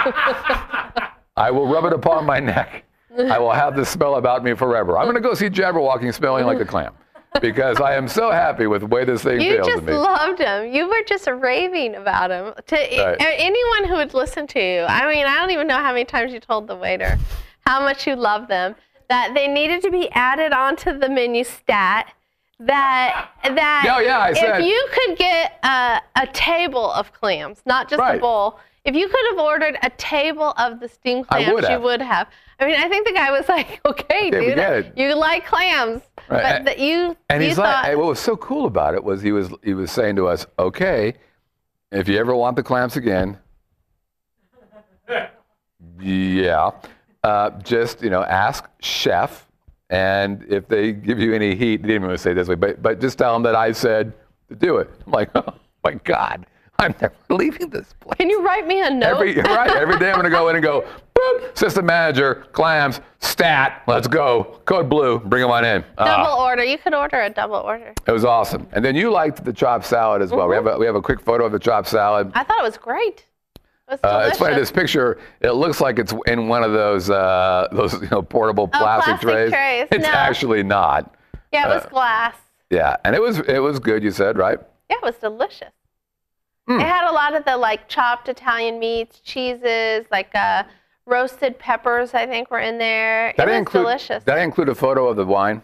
I will rub it upon my neck. I will have this smell about me forever. I'm going to go see Jabberwocky smelling like a clam because I am so happy with the way this thing you feels to just me. loved him. You were just raving about him. To Right. anyone who would listen to you, I mean, I don't even know how many times you told the waiter how much you love them, that they needed to be added onto the menu stat. That that Oh, yeah, I if said- you could get a, a table of clams, not just Right. a bowl. If you could have ordered a table of the steamed I clams, would you have. would have. I mean, I think the guy was like, "Okay, Okay, we dude, get it." you like clams, Right. but that you And you he's thought, like, and what was so cool about it was he was he was saying to us, okay, if you ever want the clams again, yeah, uh, just you know ask chef, and if they give you any heat, he didn't even say it this way, but but just tell them that I said to do it. I'm like, oh my God, I'm never leaving this place. can you write me a note? Every right, every day I'm gonna go in and go, boop, system manager, clams, stat, let's go, code blue, bring them on in. Ah. double order. You could order a double order. It was awesome. And then you liked the chopped salad as well. We have a we have a quick photo of the chopped salad. I thought it was great. It was Uh, delicious. it's funny. This picture, it looks like it's in one of those uh, those you know portable plastic, Oh, plastic trays. It's No. actually not. yeah, it was uh, glass. Yeah, and it was it was good. You said right. Yeah, it was delicious. Hmm. It had a lot of the like chopped Italian meats, cheeses, like uh, roasted peppers. I think were in there. Did it I was include, delicious. Did I include a photo of the wine?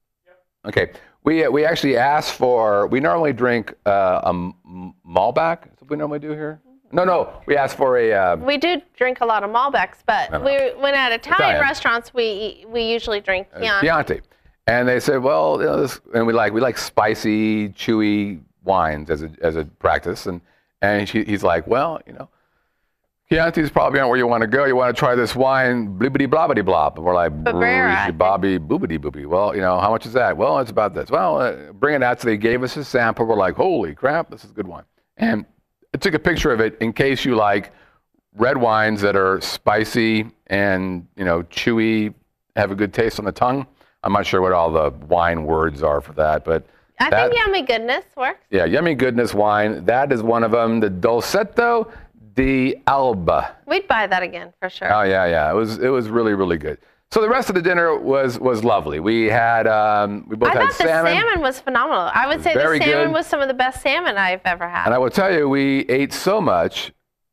Okay. We uh, we actually asked for. We normally drink uh, a m- Malbec. That's what we normally do here. No, no. We asked for a. Uh, We do drink a lot of Malbecs, but No, no. we when at Italian, Italian. restaurants we we usually drink uh, Chianti. Chianti. And they said, well, you know, this, and we like we like spicy, chewy wines as a as a practice. And and she, he's like, well, you know, Chianti's probably aren't where you want to go. You want to try this wine, blibbity blobbity blob. And we're like, Babrera, I think. bobby boobity boobity. Well, you know, how much is that? Well, it's about this. Well, uh, bring it out. So they gave us a sample. We're like, holy crap, this is a good wine. And I took a picture of it in case you like red wines that are spicy and, you know, chewy, have a good taste on the tongue. I'm not sure what all the wine words are for that, but I that, think Yummy Goodness works. yeah, Yummy Goodness wine. That is one of them. The Dolcetto di Alba. We'd buy that again for sure. Oh yeah, yeah. It was it was really really good. So the rest of the dinner was was lovely. We had um, we both I had thought the salmon, salmon was phenomenal. I would say the very salmon good. was some of the best salmon I've ever had. and I will tell you, we ate so much,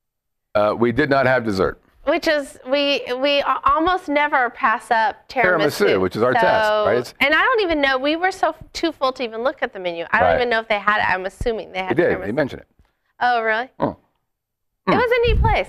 uh, we did not have dessert. Which is we we a- almost never pass up tiramisu, Tiramisu, which is our so, test, right? It's- And I don't even know. We were so f- too full to even look at the menu. I don't Right. even know if they had it. I'm assuming they He had did. tiramisu. He mentioned it. Oh, really? Oh. It was a neat place.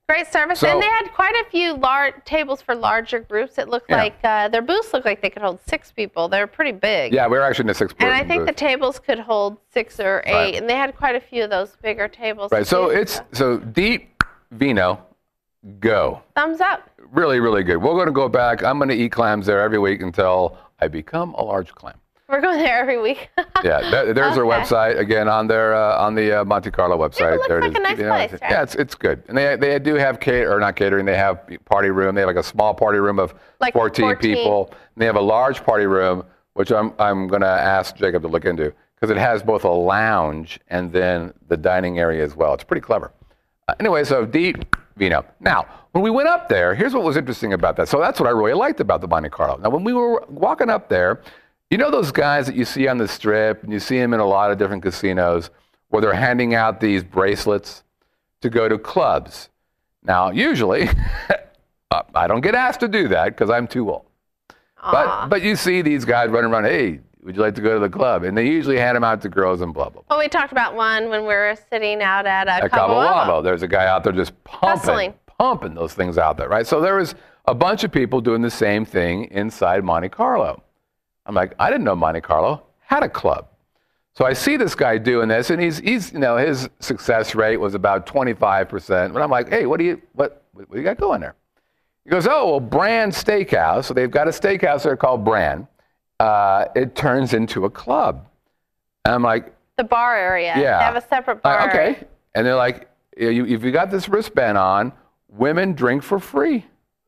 Great service, So- and they had quite a few large tables for larger groups. It looked Yeah. like uh, their booths looked like they could hold six people. They're pretty big. Yeah, we were actually in the six-person And I think booth. the tables could hold six or eight, Right. and they had quite a few of those bigger tables. Right, so too, it's, so Deep Vino, go. thumbs up. Really, really good. We're going to go back. I'm going to eat clams there every week until I become a large clam. We're going there every week. Yeah, that, there's their Okay. website again on their uh, on the uh, Monte Carlo website. looks there like a nice You know, place, it's- right? Yeah, it's it's good, and they they do have cater or not catering. They have party room. They have like a small party room of Like fourteen, fourteen. people. And they have a large party room, which I'm I'm going to ask Jacob to look into because it has both a lounge and then the dining area as well. It's pretty clever. Uh, anyway, so Deep Vino. Now, when we went up there, here's what was interesting about that. So that's what I really liked about the Monte Carlo. Now, when we were walking up there, you know those guys that you see on the strip, and you see them in a lot of different casinos, where they're handing out these bracelets to go to clubs. Now, usually, uh, I don't get asked to do that because I'm too old. But but you see these guys running around, hey, would you like to go to the club? And they usually hand them out to girls and blah, blah, blah. Well, we talked about one when we were sitting out at uh, At Cabo Cabo Wabo. Wabo, there's a guy out there just pumping, Hustling. pumping those things out there, right? So there was a bunch of people doing the same thing inside Monte Carlo. I'm like, I didn't know Monte Carlo had a club. So I see this guy doing this, and he's, he's, you know, his success rate was about twenty-five percent. But I'm like, hey, what do you, what, what do you got going there? He goes, oh, well, Brand Steakhouse. So they've got a steakhouse there called Brand. Uh, it turns into a club. And I'm like, The bar area. yeah. They have a separate bar Uh, okay. area. And they're like, yeah, you, if you got this wristband on, women drink for free.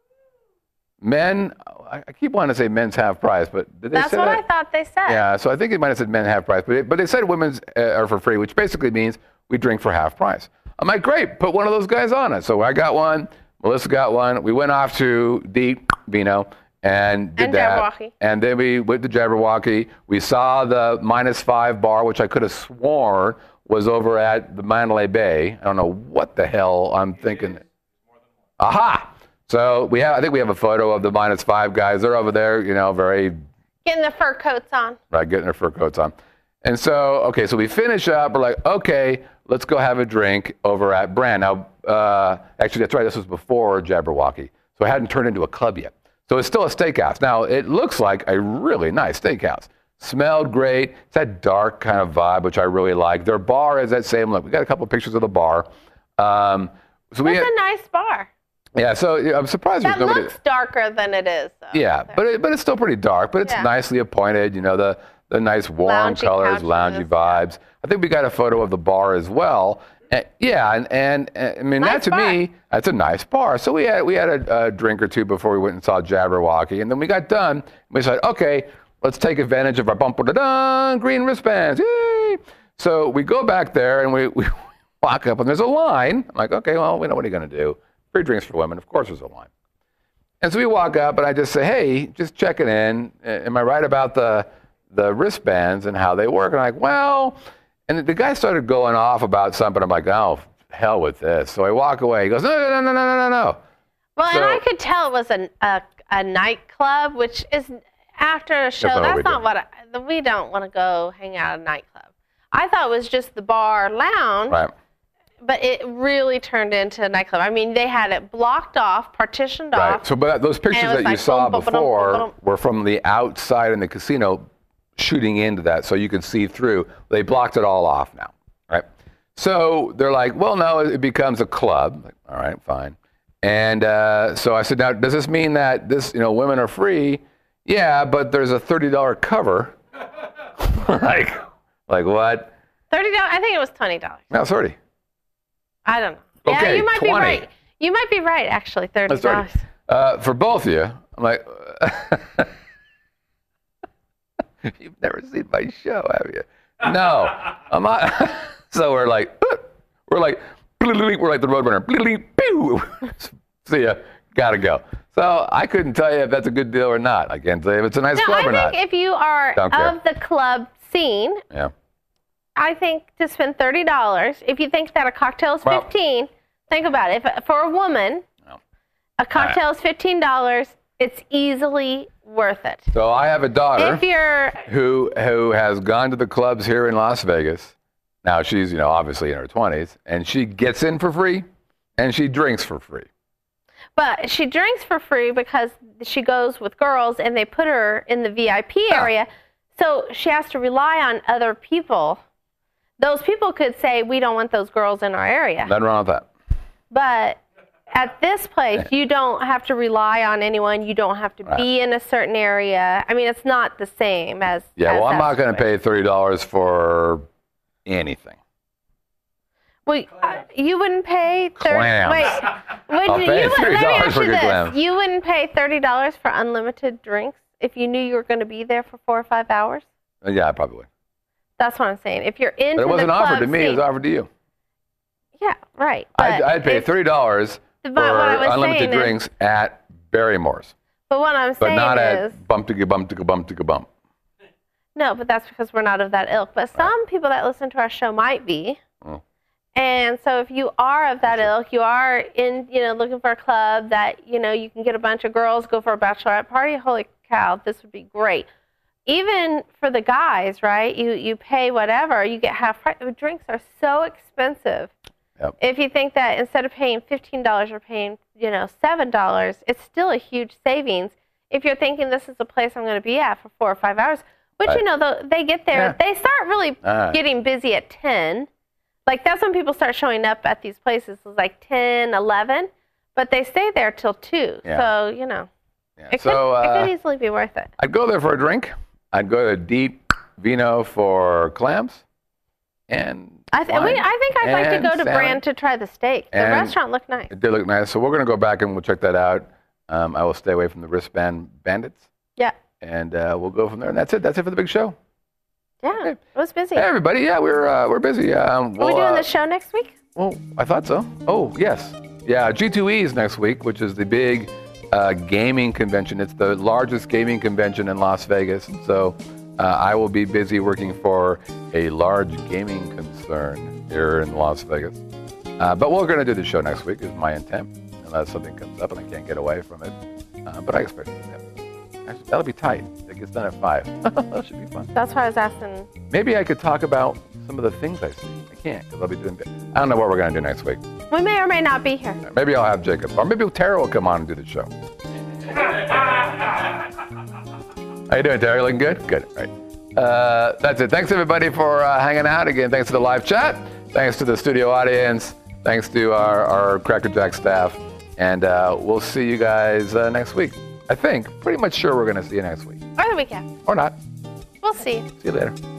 Men, I I keep wanting to say men's half price, but did they That's say what that? I thought they said. Yeah, so I think it might have said men half price, but, it, but they said women's uh, are for free, which basically means we drink for half price. I'm like, great, put one of those guys on it. So I got one, Melissa got one. We went off to Deep Vino and did And that. Jabberwocky. And then we went to Jabberwocky. We saw the minus five bar, which I could have sworn was over at the Mandalay Bay. I don't know what the hell I'm thinking. Aha! So we have, I think we have a photo of the minus five guys. They're over there, you know, very Getting the fur coats on. right, getting their fur coats on. And so, okay, so we finish up. We're like, okay, let's go have a drink over at Brand. Now, uh, actually, that's right. This was before Jabberwocky, so it hadn't turned into a club yet. So it's still a steakhouse. Now, it looks like a really nice steakhouse. Smelled great. It's that dark kind of vibe, which I really like. Their bar is that same look. We got a couple of pictures of the bar. Um, so we It's had, a nice bar. yeah. So yeah, I'm surprised That there's nobody. looks darker than it is, though. Yeah, but it, but it's still pretty dark. But it's Yeah. nicely appointed. You know, the the nice warm Loungy colors, couches. loungy vibes. I think we got a photo of the bar as well. And, yeah, and, and, and I mean Nice that to bar. me, that's a nice bar. So we had we had a, a drink or two before we went and saw Jabberwocky, and then we got done. We said, okay, let's take advantage of our bumper da dun green wristbands. Yay! So we go back there and we, we walk up, and there's a line. I'm like, okay, well, we know what are you going to do? Free drinks for women. Of course, there's a line. And so we walk up, and I just say, hey, just checking in. Uh, Am I right about the the wristbands and how they work? And I'm like, well, and the guy started going off about something. I'm like, oh, hell with this. So I walk away. He goes, no, no, no, no, no, no, no. Well, So- and I could tell it was a, a, a nightclub, which is after a show. not what That's we not do. what I, we don't want to go hang out at a nightclub. I thought it was just the bar lounge, Right. but it really turned into a nightclub. I mean, they had it blocked off, partitioned Right. off. So but those pictures And it was that you like saw boom, boom, boom, before boom, boom. were from the outside in the casino shooting into that so you could see through. They blocked it all off now, right? So they're like, well, no, it becomes a club. Like, all right, fine. And uh, so I said, now, does this mean that this, you know, women are free? Yeah, but there's a thirty dollars cover. like, like what? thirty dollars. I think it was twenty dollars. No, thirty. I don't know. Yeah, Okay, you might twenty. be right. You might be right, actually. thirty That's dollars. thirty. Uh, for both of you, I'm like, you've never seen my show, have you? No, I'm not. So we're like, we're like, we're like the Roadrunner. Pew! See ya, gotta go. So I couldn't tell you if that's a good deal or not. I can't tell you if it's a nice No, club I or think not. if you are Don't care. of the club scene, Yeah. I think to spend thirty dollars, if you think that a cocktail is Well- fifteen dollars, think about it. If, for a woman, No. a cocktail is fifteen dollars, it's easily worth it. So I have a daughter If you're, who who has gone to the clubs here in Las Vegas. Now she's, you know, obviously in her twenties, and she gets in for free, And she drinks for free. But she drinks for free because she goes with girls and they put her in the V I P area. Oh. So she has to rely on other people. Those people could say, we don't want those girls in our area. Nothing wrong with that. But at this place, you don't have to rely on anyone. You don't have to right. be in a certain area. I mean, it's not the same as. Yeah, as well, I'm not going to pay thirty dollars for anything. Well, uh, you wouldn't pay thirty. Clams. Wait, would I'll you? pay you thirty let me dollars ask for you good this: clams. you wouldn't pay thirty dollars for unlimited drinks if you knew you were going to be there for four or five hours? Yeah, I probably would. That's what I'm saying. If you're into but it wasn't the offered club to me; scene, it was offered to you. Yeah, right. I'd, I'd pay thirty dollars for unlimited drinks is, at Barrymore's. But what I'm but saying not is, at bump to bump to bump to bump. No, but that's because we're not of that ilk. But some right. people that listen to our show might be. Oh. And so if you are of that ilk, you are in, you know, looking for a club that, you know, you can get a bunch of girls, go for a bachelorette party. Holy cow, this would be great. Even for the guys, right? You you pay whatever, you get half price. Drinks are so expensive. Yep. If you think that instead of paying fifteen dollars, you're paying, you know, seven dollars, it's still a huge savings. If you're thinking this is a place I'm going to be at for four or five hours, which, right. you know, they get there, yeah. they start really uh. getting busy at ten. Like, that's when people start showing up at these places. It's like ten, eleven, but they stay there till two. Yeah. So, you know, yeah. it, so, could, uh, it could easily be worth it. I'd go there for a drink. I'd go to Deep Vino for clams. And I, th- we, I think I'd like to go to salmon. Brand to try the steak. The and restaurant looked nice. It did look nice. So we're going to go back and we'll check that out. Um, I will stay away from the wristband bandits. Yeah. And uh, we'll go from there. And that's it. That's it for the big show. Yeah, okay. It was busy. Hey, everybody. Yeah, we're uh, we're busy. Um, we'll, Are we doing uh, the show next week? Well, I thought so. Oh, yes. Yeah, G two E is next week, which is the big uh, gaming convention. It's the largest gaming convention in Las Vegas. And so uh, I will be busy working for a large gaming concern here in Las Vegas. Uh, but we're going to do the show next week is my intent, unless something comes up and I can't get away from it. Uh, but I expect it to happen. Actually, that'll be tight. It gets done at five. That should be fun. That's why I was asking. Maybe I could talk about some of the things I see. I can't because I'll be doing. I don't know what we're going to do next week. We may or may not be here. Maybe I'll have Jacob, or maybe Tara will come on and do the show. How you doing, Tara? Looking good? Good. All right. Uh, that's it. Thanks everybody for uh, hanging out. Again, thanks to the live chat. Thanks to the studio audience. Thanks to our, our Cracker Jack staff. And uh, we'll see you guys uh, next week. I think. Pretty much sure we're going to see you next week. Or the weekend. Or not. We'll see. See you later.